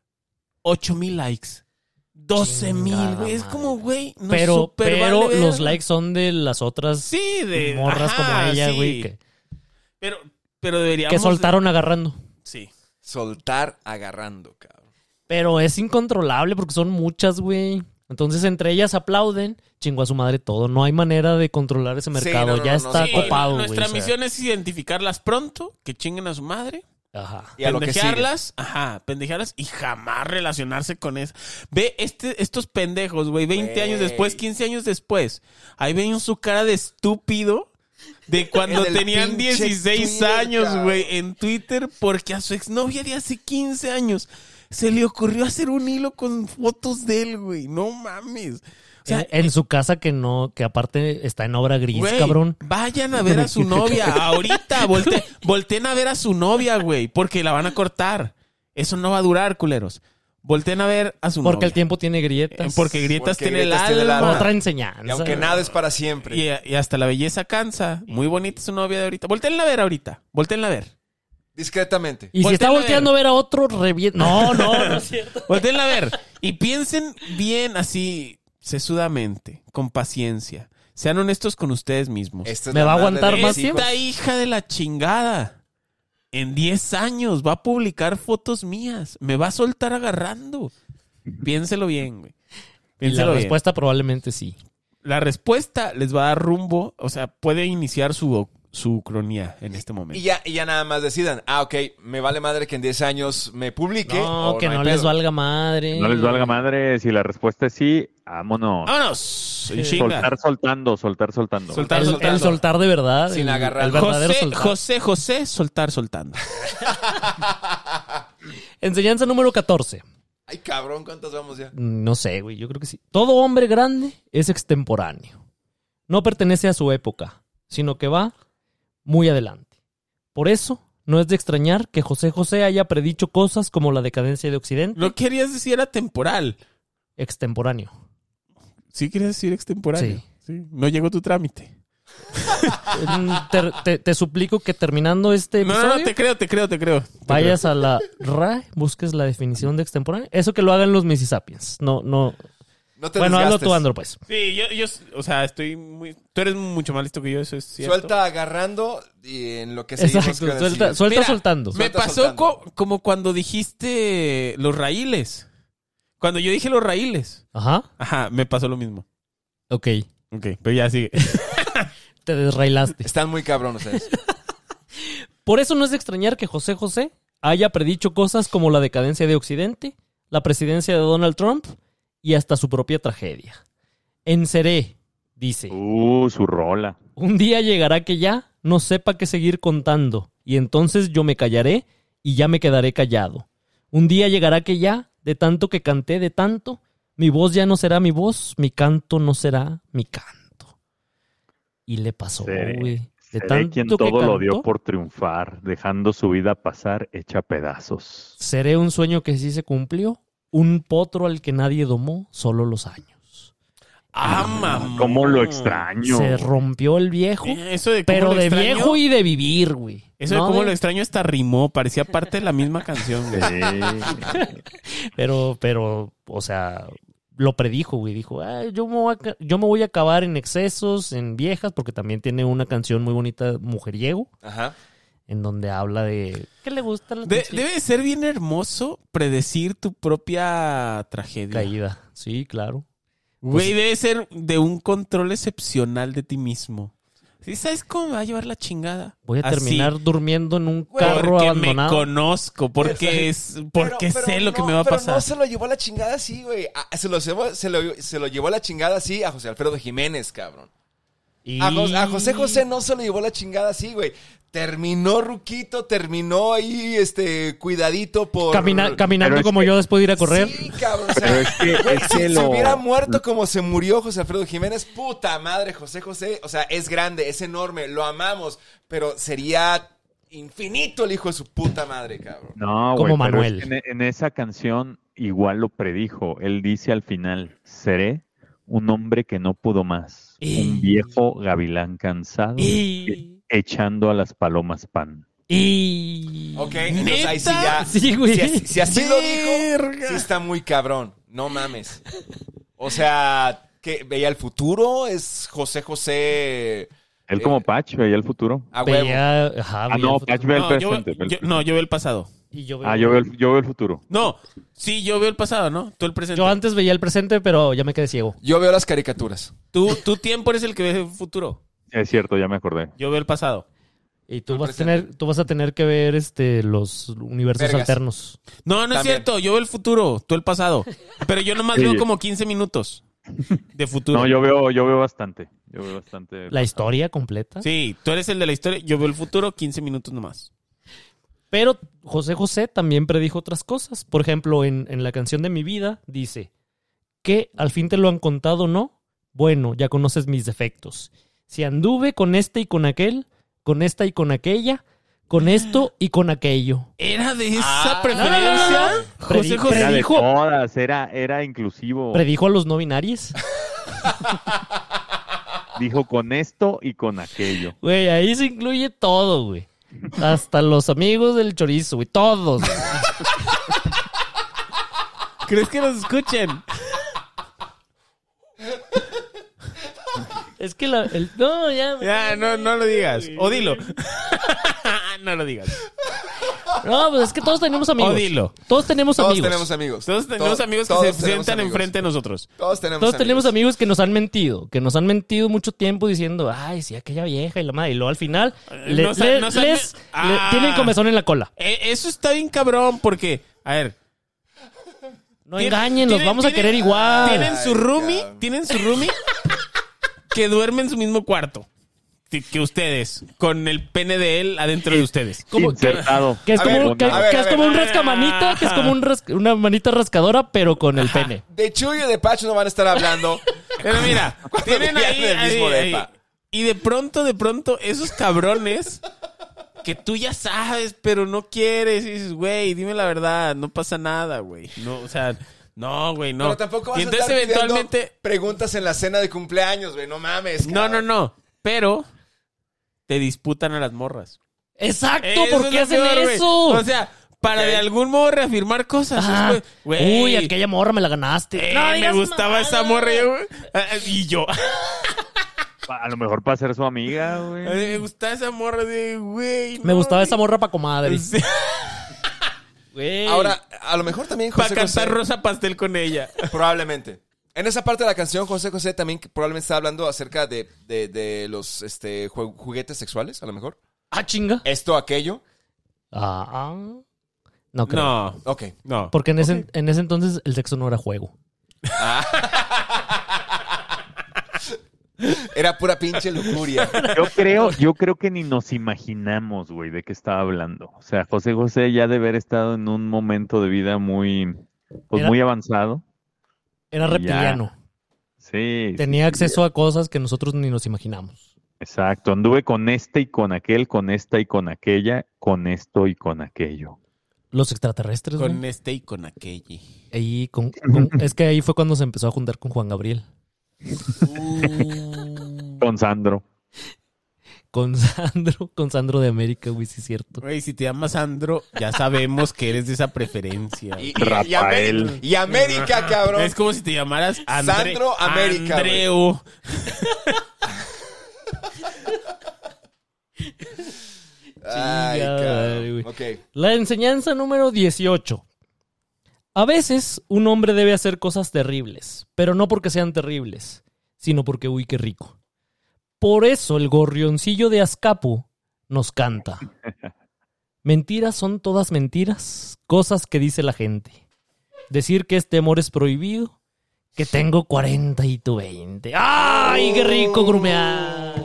ocho mil likes. doce mil, Chingada güey. Es madre. como, güey, no Pero, super pero vale los verga. likes son de las otras Sí, de morras ajá, como ella, sí. güey, que, Pero, pero deberíamos... que soltaron agarrando. Sí. Soltar agarrando, cabrón. Pero es incontrolable porque son muchas, güey. Entonces, entre ellas aplauden, chingo a su madre todo. No hay manera de controlar ese mercado. no, no, ya no, está sí, copado, güey. Nuestra o sea. misión es identificarlas pronto, que chinguen a su madre, Ajá. Y a lo que sigue. pendejearlas, ajá, pendejearlas y jamás relacionarse con eso. Ve este, estos pendejos, güey, veinte Güey. años después, quince años después. Ahí ven su cara de estúpido de cuando En el tenían pinche dieciséis Twitter, años, cabrón. güey, en Twitter, porque a su exnovia de hace quince años se le ocurrió hacer un hilo con fotos de él, güey. No mames. O sea, en, en su casa que no, que aparte está en obra gris, güey, cabrón. vayan a ver a su novia ahorita. Volte, volteen a ver a su novia, güey, porque la van a cortar. Eso no va a durar, culeros. Volteen a ver a su novia. Porque el tiempo tiene grietas. Eh, Porque grietas Porque tiene el grietas tiene el alma. alma. Otra enseñanza. Y aunque nada es para siempre. Y, y hasta la belleza cansa. Muy bonita su novia de ahorita. Volteenla a ver ahorita. Volteenla a ver. Discretamente. Y si Volteen está a ver. volteando a ver a otro, revienta. No, no, no es cierto. Volteenla a ver. Y piensen bien así, sesudamente, con paciencia. Sean honestos con ustedes mismos. Esta es ¿Me la va a madre aguantar de más mis hijos. Esta hija de la chingada, en diez años va a publicar fotos mías. Me va a soltar agarrando. Piénselo bien, güey. Y la Piénselo bien. respuesta probablemente sí. La respuesta les va a dar rumbo, o sea, puede iniciar su, su cronía en este momento. Y ya, y ya nada más decidan. Ah, ok, me vale madre que en diez años me publique. No, o que hay no les pedo. valga madre. No les valga madre. Si la respuesta es sí, vámonos. ¡Vámonos! En chinga. Soltar soltando, soltar soltando. Soltar. El, el soltar de verdad. Sin el, agarrar. el verdadero José, soltar. José, José, soltar, soltando. Enseñanza número catorce. Ay, cabrón, ¿cuántas vamos ya? No sé, güey, yo creo que sí. Todo hombre grande es extemporáneo. No pertenece a su época, sino que va muy adelante. Por eso, no es de extrañar que José José haya predicho cosas como la decadencia de Occidente, No querías decir era temporal. extemporáneo. Sí querías decir extemporáneo. Sí. Sí. No llegó tu trámite. Mm, te, te- te suplico que terminando este No, episodio, no, no, te creo, te creo, te creo. Te vayas a la R A E, busques la definición de extemporáneo. Eso que lo hagan los Mississippians. No, no. No te Bueno, hazlo desgastes. tú, Andro, pues. creo. Sí, yo, yo, o sea, estoy muy... Tú eres mucho más listo que yo, eso es cierto. Suelta agarrando y en lo que seguimos Exacto, con el suelta, siguiente. suelta Mira, soltando. Me Suelta pasó soltando. co- como cuando dijiste los raíles. Cuando yo dije los raíles. Ajá, Ajá, me pasó lo mismo. ok. Ok, pero ya sigue. Te desrailaste. Están muy cabrón ustedes. Por eso no es de extrañar que José José haya predicho cosas como la decadencia de Occidente, la presidencia de Donald Trump y hasta su propia tragedia. En Seré, dice, Uh, su rola. un día llegará que ya no sepa qué seguir contando, y entonces yo me callaré y ya me quedaré callado. Un día llegará que ya, de tanto que canté, de tanto, mi voz ya no será mi voz, mi canto no será mi canto. Y le pasó, Seré- güey. De Seré tanto quien que todo lo dio cantó, por triunfar, dejando su vida pasar hecha pedazos. seré un sueño que sí se cumplió, un potro al que nadie domó, solo los años. Ah, mamón. ¿Cómo lo extraño? Se rompió el viejo, Eh, Eso de cómo pero lo de extraño- viejo y de vivir, güey. Eso de No cómo de- lo extraño hasta rimó. Parecía parte de la misma canción, güey. Sí. Pero, pero, o sea, lo predijo, güey. Dijo, "Ay, yo, me voy a, ca- yo me voy a acabar en excesos, en viejas, porque también tiene una canción muy bonita, Mujeriego, Ajá. en donde habla de... ¿Qué le gusta la De- canción? debe ser bien hermoso predecir tu propia tragedia. Caída. Sí, claro. Güey, debe ser de un control excepcional de ti mismo. ¿Sí sabes cómo me va a llevar la chingada? Voy a Así. terminar durmiendo en un Güey, carro Porque abandonado. me conozco, porque es, porque Pero- pero sé lo que no, me va a pero pasar. no se lo llevó a la chingada así, güey. Ah, Se lo, llevó- se, lo, se lo llevó a la chingada así a José Alfredo Jiménez, cabrón. Y- A, Jos- a José José no se lo llevó la chingada así, güey. Terminó ruquito, terminó ahí, este, cuidadito por... Camina- caminando Pero es como que- yo después de ir a correr. Sí, cabrón. O sea, Pero es que- güey, es si que se lo- hubiera muerto como se murió José Alfredo Jiménez, puta madre, José José. O sea, es grande, es enorme, lo amamos, pero sería infinito el hijo de su puta madre, cabrón. No, Como güey, pero Manuel. es que en, en esa canción igual lo predijo. Él dice al final, seré un hombre que no pudo más, Y- un viejo gavilán cansado, Y... echando a las palomas pan. Y... Ok, entonces ahí sí ya... Sí, güey. Si, así- si así lo dijo, Verga. sí está muy cabrón. No mames. O sea, ¿qué? ¿Veía el futuro? ¿Es José José Él Eh, como Patch veía el futuro. a huevo? Veía... Ajá, Ah, veía no, el futuro. Patch ve el No, yo, presente. ve el yo- presente. no, yo veo el pasado. Y yo, veo- Ah, yo veo, el, yo veo el futuro. No, sí, yo veo el pasado, ¿no? Tú el presente. Yo antes veía el presente, pero ya me quedé ciego. Yo veo las caricaturas. Tú, tu tiempo eres el que ve el futuro. Es cierto, ya me acordé. Yo veo el pasado. Y tú El vas a presente. tener, tú vas a tener que ver este los universos Vergas. alternos. No, no es También. cierto. Yo veo el futuro, tú el pasado. Pero yo nomás Sí. veo como quince minutos de futuro. No, yo veo, yo veo bastante. Yo veo bastante. La historia completa. Sí, tú eres el de la historia. Yo veo el futuro, quince minutos nomás. Pero José José también predijo otras cosas. Por ejemplo, en, en la canción de Mi Vida dice que al fin te lo han contado, ¿no? Bueno, ya conoces mis defectos. Si anduve con este y con aquel, con esta y con aquella, con esto y con aquello. ¿Era de esa Ah, preferencia? no, no, no. José Predi- José. Era de predijo- todas, era, era inclusivo. Predijo a los no binarios. Dijo con esto y con aquello. Güey, ahí se incluye todo, güey. Hasta los amigos del chorizo, güey. Todos. güey. ¿Crees que nos escuchen? Es que la... el- no, ya... Ya, no, no lo digas. O dilo. No lo digas. No, pues es que todos tenemos amigos. O dilo. Todos tenemos Todos amigos. tenemos amigos. Todos tenemos Todos- amigos que todos se tenemos sientan amigos. enfrente de nosotros. Todos tenemos Todos tenemos amigos. amigos que nos han mentido, que nos han mentido mucho tiempo diciendo, ay, sí, aquella vieja y la madre. Y luego al final le- Nos han- le- nos han- les Ah. le- tienen comezón en la cola. Eh, eso está bien cabrón porque, a ver, No Tien- engañen, los tienen- vamos a tienen- querer igual. tienen su Ay, roomie, cabrón. tienen su roomie que duerme en su mismo cuarto que, que ustedes, con el pene de él adentro de ustedes. Como- Insertado. Que es A como, ver, un, que, a ver, que a es ver. como un rascamanita, que es como un ras- una manita rascadora, pero con el pene. De Chuy y de Pacho no van a estar hablando. Pero mira, tienen vivían ahí, en el ahí- mismo ahí- depa. y de pronto, de pronto, esos cabrones que tú ya sabes, pero no quieres, y dices, güey, dime la verdad, no pasa nada, güey. No, o sea, no, güey, no. Pero tampoco vas y a entonces estar pidiendo eventualmente, preguntas en la cena de cumpleaños, güey. No mames, no, no, cabrón. no, pero te disputan a las morras. Exacto, Eso ¿por es qué lo hacen peor, güey. eso? O sea, para Ok. de algún modo reafirmar cosas. Ah, Es, güey, uy, aquella morra me la ganaste. eh, No me digas gustaba nada. esa morra yo, güey. Ah, y yo. A lo mejor para ser su amiga, güey. Ay, me gustaba esa morra de, güey. Me gustaba esa morra pa' comadre. Sí. Güey. Ahora, a lo mejor también Para José cantar José... Rosa Pastel con ella. Probablemente. En esa parte de la canción, José José también probablemente está hablando acerca de, de, de los este, ju- juguetes sexuales, a lo mejor. Ah, chinga. Esto, aquello. Ah, ah. No creo. No, Ok. no. Porque en ese, en ese entonces el sexo no era juego. Era pura pinche lujuria. Yo creo, yo creo que ni nos imaginamos, güey, de qué estaba hablando. O sea, José José ya de haber estado en un momento de vida muy, pues Era- muy avanzado. Era Ya. reptiliano. Sí. Tenía sí, acceso a cosas que nosotros ni nos imaginamos. Exacto. Anduve con este y con aquel, con esta y con aquella, con esto y con aquello. Los extraterrestres, güey. Con este y con aquella. Ahí con- con- es que ahí fue cuando se empezó a juntar con Juan Gabriel. Con Sandro. Con Sandro, con Sandro de América, güey, sí es cierto. Güey, si te llamas Sandro, ya sabemos que eres de esa preferencia. Y, y- y Rafael. América, y América, cabrón. Es como si te llamaras Andre- Sandro América, güey. Andreu. Ay, Chingada madre, cabrón. güey. Ok. La enseñanza número dieciocho. A veces un hombre debe hacer cosas terribles, pero no porque sean terribles, sino porque, uy, qué rico. Por eso el gorrioncillo de Azcapu nos canta. Mentiras son todas mentiras, cosas que dice la gente. Decir que este amor es prohibido, que tengo cuarenta y tú veinte. ¡Ay, qué rico grumear!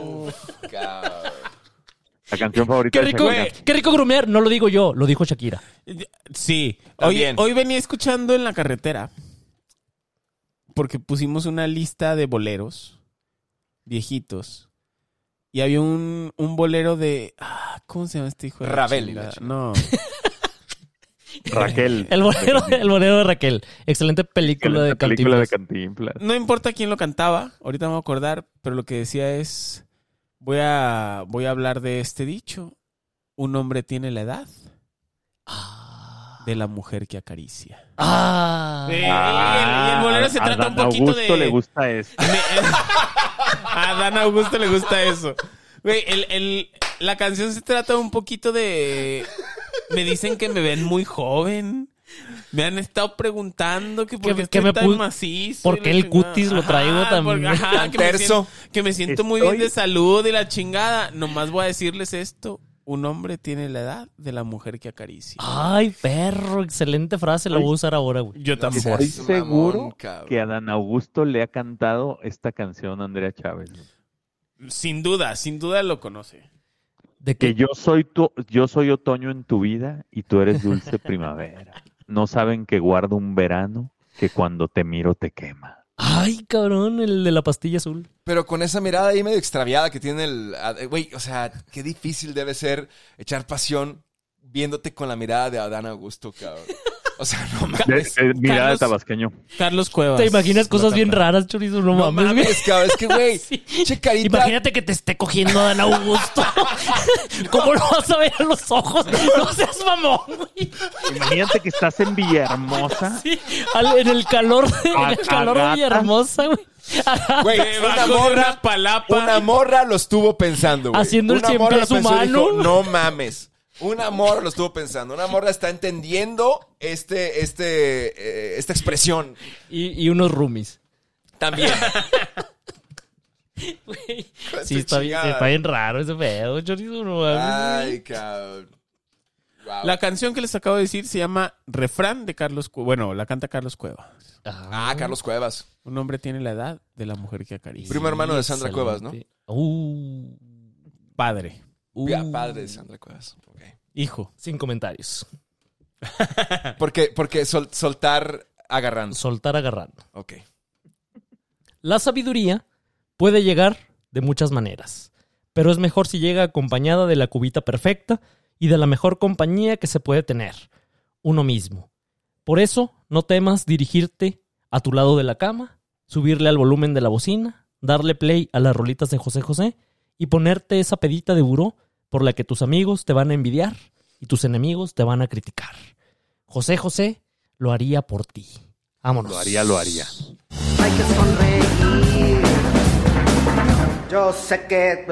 La canción favorita Qué de rico, Shakira. qué rico grumear, no lo digo yo, lo dijo Shakira. Sí. Hoy, También. hoy venía escuchando en la carretera. Porque pusimos una lista de boleros viejitos. Y había un, un bolero de... Ah, ¿cómo se llama este hijo de la Ravel, chingada? la chingada. No. Raquel. El bolero, el bolero de Raquel. Excelente película de Excelente película de Cantinflas. Cantinflas. No importa quién lo cantaba. Ahorita me voy a acordar. Pero lo que decía es... Voy a, voy a hablar de este dicho. Un hombre tiene la edad de la mujer que acaricia. Ah. Eh, y, el, y el bolero se a trata Dan un poquito Augusto de... le gusta esto. Me- a Dan Augusto le gusta eso. Güey, el, el, la canción se trata un poquito de... Me dicen que me ven muy joven. Me han estado preguntando que por Que- qué que estoy me tan pu- macizo. ¿por y qué la el chingada. cutis lo traigo tan- porque- ajá, tan que me terso? siento- Que me siento muy bien Estoy- de salud y la chingada. Nomás voy a decirles esto. Un hombre tiene la edad de la mujer que acaricia. Ay, perro, excelente frase, la voy a usar ahora, güey. Yo tampoco. Estoy Seas seguro mamón, cabrón. que a Dan Augusto le ha cantado esta canción a Andrea Chávez. Sin duda, sin duda lo conoce. De Que que yo soy tu, yo soy otoño en tu vida y tú eres dulce primavera. No saben que guardo un verano que cuando te miro te quema. Ay, cabrón, el de la pastilla azul. Pero con esa mirada ahí medio extraviada que tiene el... ah, Güey, o sea, qué difícil debe ser echar pasión viéndote con la mirada de Adán Augusto, cabrón. O sea, no De, mames. de- mirada Carlos- de tabasqueño. Carlos Cuevas. ¿Te imaginas lo cosas bien canta. raras, chorizo? No, No mames, güey. mames, cabrón. Es que, güey, Sí. che carita. Imagínate que te esté cogiendo a Dan Augusto. ¿Cómo lo vas a ver a los ojos? No seas mamón, güey. Imagínate que estás en Villahermosa. Sí, al- en el calor, en A- el calor de a gata. Villahermosa, güey. Güey, Que una va con morra, una palapa. una morra lo estuvo pensando, güey. Haciendo el Una cien morra lo pies pensó y humano. dijo, no mames. Una morra lo estuvo pensando. Una morra está entendiendo este, este, eh, esta expresión. Y, y unos roomies. También. Güey. Con Sí, tu está bien, chingada. está bien raro ese pedo, chorizo. No mames, güey. Ay, cabrón. Wow. La canción que les acabo de decir se llama Refrán de Carlos Cuevas. Bueno, la canta Carlos Cuevas. Ah, Carlos Cuevas. Un hombre tiene la edad de la mujer que acaricia. Primo hermano de Sandra Cuevas, ¿no? Uh, Padre. uh. Ya, padre de Sandra Cuevas. Ok. Hijo. Sin comentarios. Porque, porque sol- soltar agarrando. Soltar agarrando. Ok. La sabiduría puede llegar de muchas maneras, pero es mejor si llega acompañada de la cubita perfecta y de la mejor compañía que se puede tener, uno mismo. Por eso, no temas dirigirte a tu lado de la cama, subirle al volumen de la bocina, darle play a las rolitas de José José y ponerte esa pedita de buró por la que tus amigos te van a envidiar y tus enemigos te van a criticar. José José lo haría por ti. Vámonos. Lo haría, lo haría. Hay que sonreír. Yo sé que...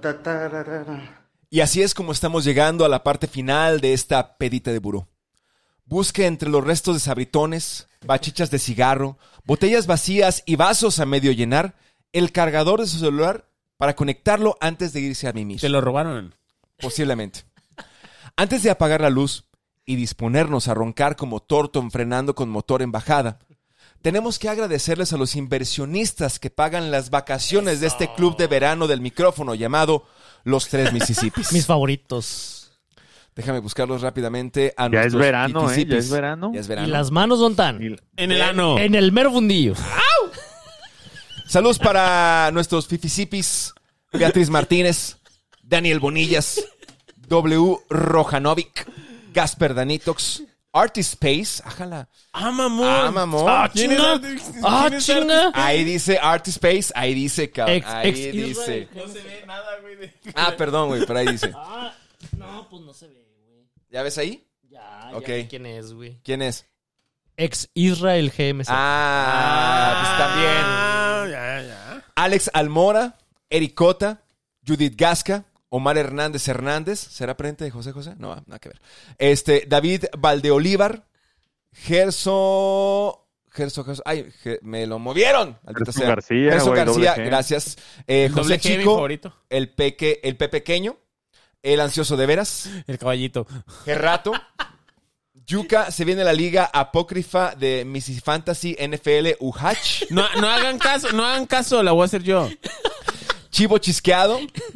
Y así es como estamos llegando a la parte final de esta pedita de buró. Busque entre los restos de sabritones, bachichas de cigarro, botellas vacías y vasos a medio llenar el cargador de su celular para conectarlo antes de irse a mimir. Te lo robaron. Posiblemente. Antes de apagar la luz y disponernos a roncar como Thornton frenando con motor en bajada, tenemos que agradecerles a los inversionistas que pagan las vacaciones de este club de verano del micrófono llamado Los Tres Mississippis. Mis favoritos. Déjame buscarlos rápidamente. A Ya es nuestros verano, ¿eh? Ya Mississippis. es verano. Ya es ¿Y verano. las manos dónde están? Y- En el ano. En el mero fundillo. Saludos para nuestros Fifisipis, Beatriz Martínez, Daniel Bonillas, W. Rojanovic, Gasper Danitox, Artist Space, ájala. Ah, mamón. Ah, mamón. Ah, ¿Quién es chinga. Artist- Ah, ¿Quién es chinga. Artist- Ahí dice Artist Space, ahí dice, cabrón. Ex- Ahí ex dice. Israel. No se ve nada, güey. de- Ah, perdón, güey, pero ahí dice. Ah, no, pues no se ve, güey. ¿Ya ves ahí? Ya, Ok. ya vi quién es, güey. ¿Quién es? Ex Israel G M C. Ah, pues también. Ah, ya, ya. Alex Almora, Ericota, Judith Gasca, Omar Hernández Hernández. ¿Será parente de José José? No, nada que ver. Este, David Valdeolívar, Gerso, Gerson, Gerson. Ay, ge- me lo movieron. Maldita Gerson sea. García, Gerson güey, García, doble G. gracias. Eh, El José doble G, mi Chico, favorito. el peque, el Pe Pequeño, el ansioso de veras, El caballito. Gerrato. Yuka, se viene la liga apócrifa de Missy Fantasy N F L Uhach. No, no hagan caso, no hagan caso, la voy a hacer yo. Chivo Chisqueado.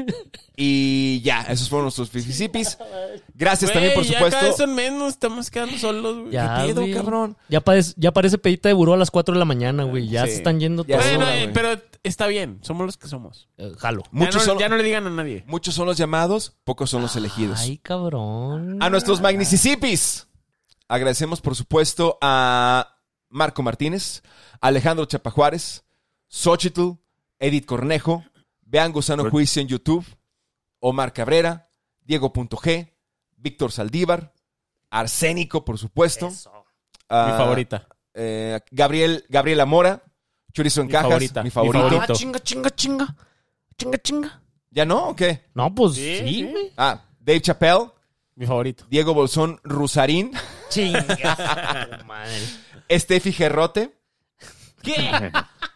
Y ya, esos fueron nuestros Fifisipis. Gracias también, por Güey, ya supuesto. cada vez son menos, estamos quedando solos, güey. Ya, ¿Qué pedo, güey. cabrón? Ya parece, ya parece pedita de buró a las cuatro de la mañana, güey. Ya Sí. se están yendo Ya todos. es Bueno, hora, eh, güey. pero está bien, somos los que somos. Eh, jalo. Muchos ya, no, son, ya no le digan a nadie. muchos son los llamados, pocos son los elegidos. Ay, cabrón. A nuestros magnicisipis. Agradecemos, por supuesto, a Marco Martínez, Alejandro Chapajuárez, Xochitl, Edith Cornejo, Vean Gusano Juicio en YouTube, Omar Cabrera, Diego.g, Víctor Saldívar, Arsénico, por supuesto. Mi favorita. eh, Gabriel, Gabriela Mora, Chorizo en Mi Cajas, favorita, mi mi favorito. favorito. Ah, chinga, chinga, chinga. Chinga, chinga. ¿Ya no o qué? No, pues Sí, sí, sí. güey. Ah, Dave Chappelle, Mi favorito. Diego Bolsón Rusarín, Chinga. Madre. Estefi Gerrote, ¿Qué?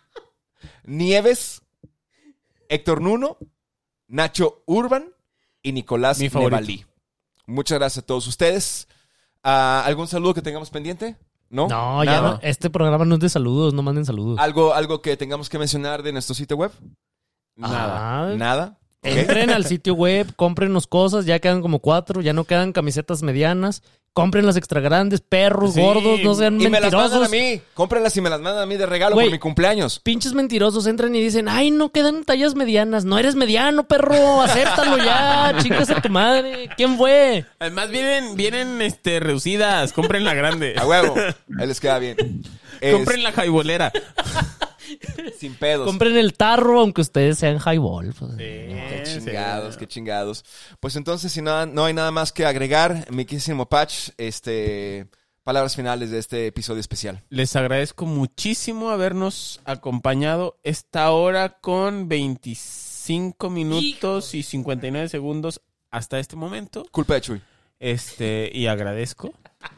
Nieves, Héctor Nuno, Nacho Urban y Nicolás Mi favorito. Nevalí. Muchas gracias a todos ustedes. Ah, ¿Algún saludo que tengamos pendiente? ¿No? No, ya ¿Nada? no. Este programa no es de saludos, no manden saludos. ¿Algo, ¿Algo que tengamos que mencionar de nuestro sitio web? Nada. ¿Nada? Ok. Entren al sitio web, cómprennos cosas, ya quedan como cuatro, ya no quedan camisetas medianas. Compren las extra grandes, perros, Sí. gordos, no sean Y me las mandan mentirosos. a mí. Cómprenlas y me las mandan a mí de regalo Güey. por mi cumpleaños. Pinches mentirosos entran y dicen, ay, no quedan tallas medianas. No eres mediano, perro, acéptalo ya, chingas a tu madre. ¿Quién fue? Además vienen, vienen este, reducidas. Compren la grande. A huevo. Ahí les queda bien. Es- Compren la jaibolera. sin pedos. Compren el tarro, aunque ustedes sean highball. Pues. Qué chingados, qué chingados. Pues entonces, si no, no hay nada más que agregar, mi querísimo Patch, este, palabras finales de este episodio especial. Les agradezco muchísimo habernos acompañado esta hora con veinticinco minutos y cincuenta y nueve segundos hasta este momento. Culpa de Chuy. Este, y agradezco.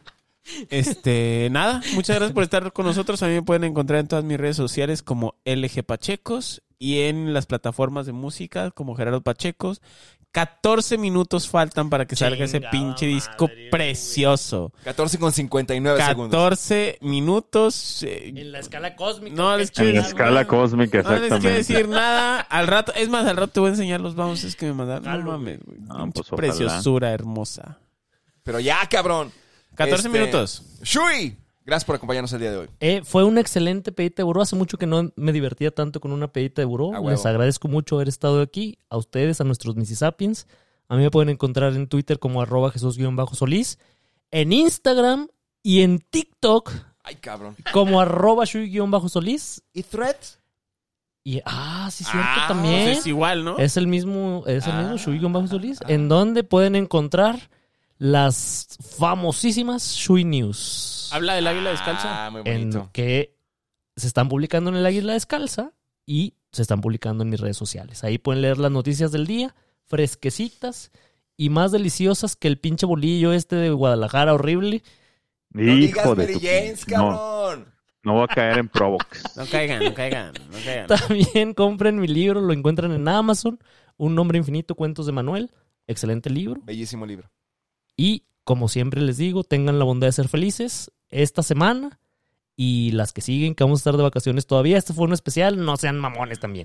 Este, nada, muchas gracias por estar con nosotros. A mí me pueden encontrar en todas mis redes sociales como L G Pachecos y en las plataformas de música como Gerardo Pachecos. catorce minutos faltan para que salga ese Chingada pinche disco madre, precioso. catorce con cincuenta y nueve segundos. catorce minutos. eh, En la escala cósmica. No les En quiero la decir escala nada. cósmica, No les quiero exactamente. decir nada. Al rato, es más, al rato te voy a enseñar los bounces que me mandaron. No Jalo, mames, güey. No, Pinche pues, ojalá. preciosura hermosa. Pero ya, cabrón. catorce Este, minutos. Chuy, gracias por acompañarnos el día de hoy. Eh, fue una excelente pedita de buró. Hace mucho que no me divertía tanto con una pedita de buró. A huevo. Les agradezco mucho haber estado aquí. A ustedes, a nuestros Mississippians. A mí me pueden encontrar en Twitter como arroba Jesús-Solís. En Instagram y en TikTok Ay, cabrón. como arroba Shui-Solís. ¿Y Threads? Y, ah, sí, cierto, Ah, también. pues es igual, ¿no? Es el mismo, es el Ah. mismo Shui-Solís. En donde pueden encontrar las famosísimas Shui News. Habla del águila descalza. Ah, muy En bonito. que se están publicando en el Águila Descalza y se están publicando en mis redes sociales. Ahí pueden leer las noticias del día, fresquecitas y más deliciosas que el pinche bolillo este de Guadalajara horrible. No digas Hijo de Mary tu... Janes, No, cabrón. no voy a caer en Provox. No caigan, no caigan, no caigan. También compren mi libro, lo encuentran en Amazon, Un nombre infinito, cuentos de Manuel. Excelente libro. Bellísimo libro. Y como siempre les digo, tengan la bondad de ser felices esta semana y las que siguen, que vamos a estar de vacaciones todavía. Este fue un especial, no sean mamones también.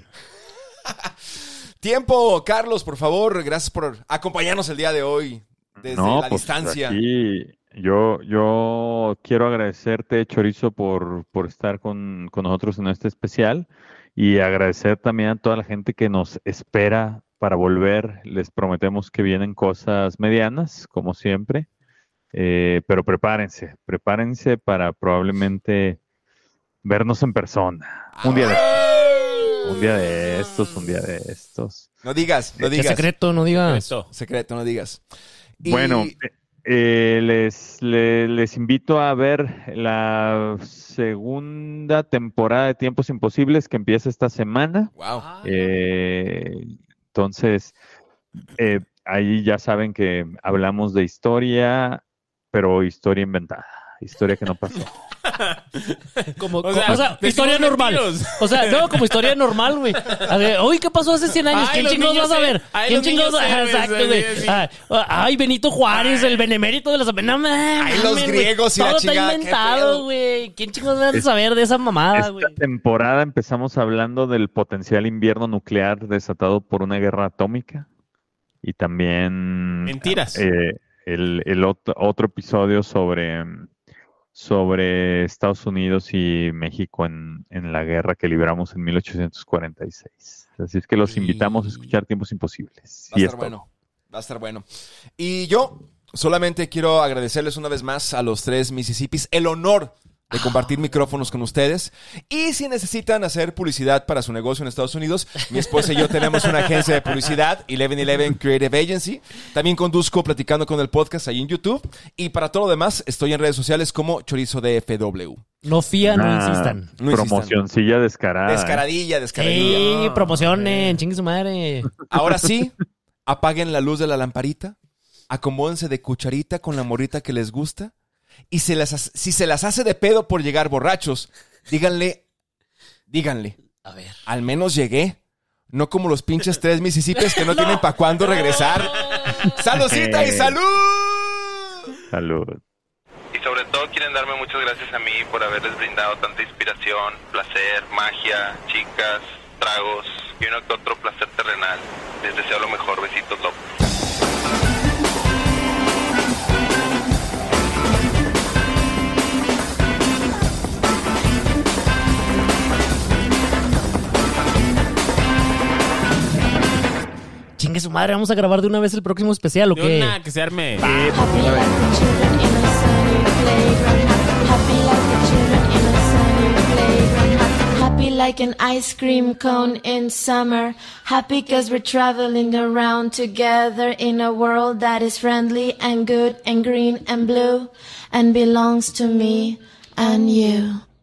Tiempo, Carlos, por favor. Gracias por acompañarnos el día de hoy desde No, la pues distancia. aquí yo, yo quiero agradecerte, Chorizo, por, por estar con, con nosotros en este especial y agradecer también a toda la gente que nos espera para volver. Les prometemos que vienen cosas medianas, como siempre, eh, pero prepárense, prepárense para probablemente vernos en persona. Un día de, un día de estos, un día de estos. No digas, no ¿Qué digas. secreto? No digas. Eso. Secreto, no digas. Y- Bueno, eh, les, le- les invito a ver la segunda temporada de Tiempos Imposibles que empieza esta semana. Wow. Eh, entonces, eh, ahí ya saben que hablamos de historia, pero historia inventada. historia que no pasó. Como, O sea, o sea, decimos historia normal. mentiros. O sea, no, como historia normal, güey. A ver, uy, ¿qué pasó hace cien años? Ay, ¿Quién los chingados niños vas a héroes. ver? Ay, ¿Quién los chingados? niños héroes, Exacto, güey. sí, sí. Ay, ay, Benito Juárez, el benemérito de las... No mames, Ay, los güey. griegos y la Todo chingada, está qué inventado, pedo. güey. ¿Quién chingados va a saber de esa mamada, güey? Esta temporada empezamos hablando del potencial invierno nuclear desatado por una guerra atómica y también Mentiras. eh, el, el otro, otro episodio sobre, sobre Estados Unidos y México en, en la guerra que libramos en mil ochocientos cuarenta y seis. Así es que los invitamos a escuchar Tiempos Imposibles. Va a Y estar es bueno. Va a estar bueno. Y yo solamente quiero agradecerles una vez más a los tres Mississippis el honor de compartir micrófonos con ustedes. Y si necesitan hacer publicidad para su negocio en Estados Unidos, mi esposa y yo tenemos una agencia de publicidad, eleven eleven Creative Agency. También conduzco Platicando con el Podcast ahí en YouTube. Y para todo lo demás, estoy en redes sociales como Chorizo D F W. No fía, no una insistan. No promocioncilla descarada. ¿eh? Descaradilla, descaradilla. Sí, promocionen, chingue su madre. Ahora sí, apaguen la luz de la lamparita, acomódense de cucharita con la morrita que les gusta y se las, hace- si se las hace de pedo por llegar borrachos, díganle, díganle, A ver. al menos llegué. No como los pinches tres Mississippis que no, tienen para cuándo regresar. ¡Saludcita y salud! Salud. Y sobre todo quieren darme muchas gracias a mí por haberles brindado tanta inspiración, placer, magia, chicas, tragos y uno que otro placer terrenal. Les deseo lo mejor. Besitos, locos. Chingue su madre, vamos a grabar de una vez el próximo especial, ¿o De qué? una, que se arme. Happy like the children in a sunny playground. Happy like the children in a sunny playground. Happy like an ice cream cone in summer. Happy cause we're traveling around together in a world that is friendly and good and green and blue and belongs to me and you.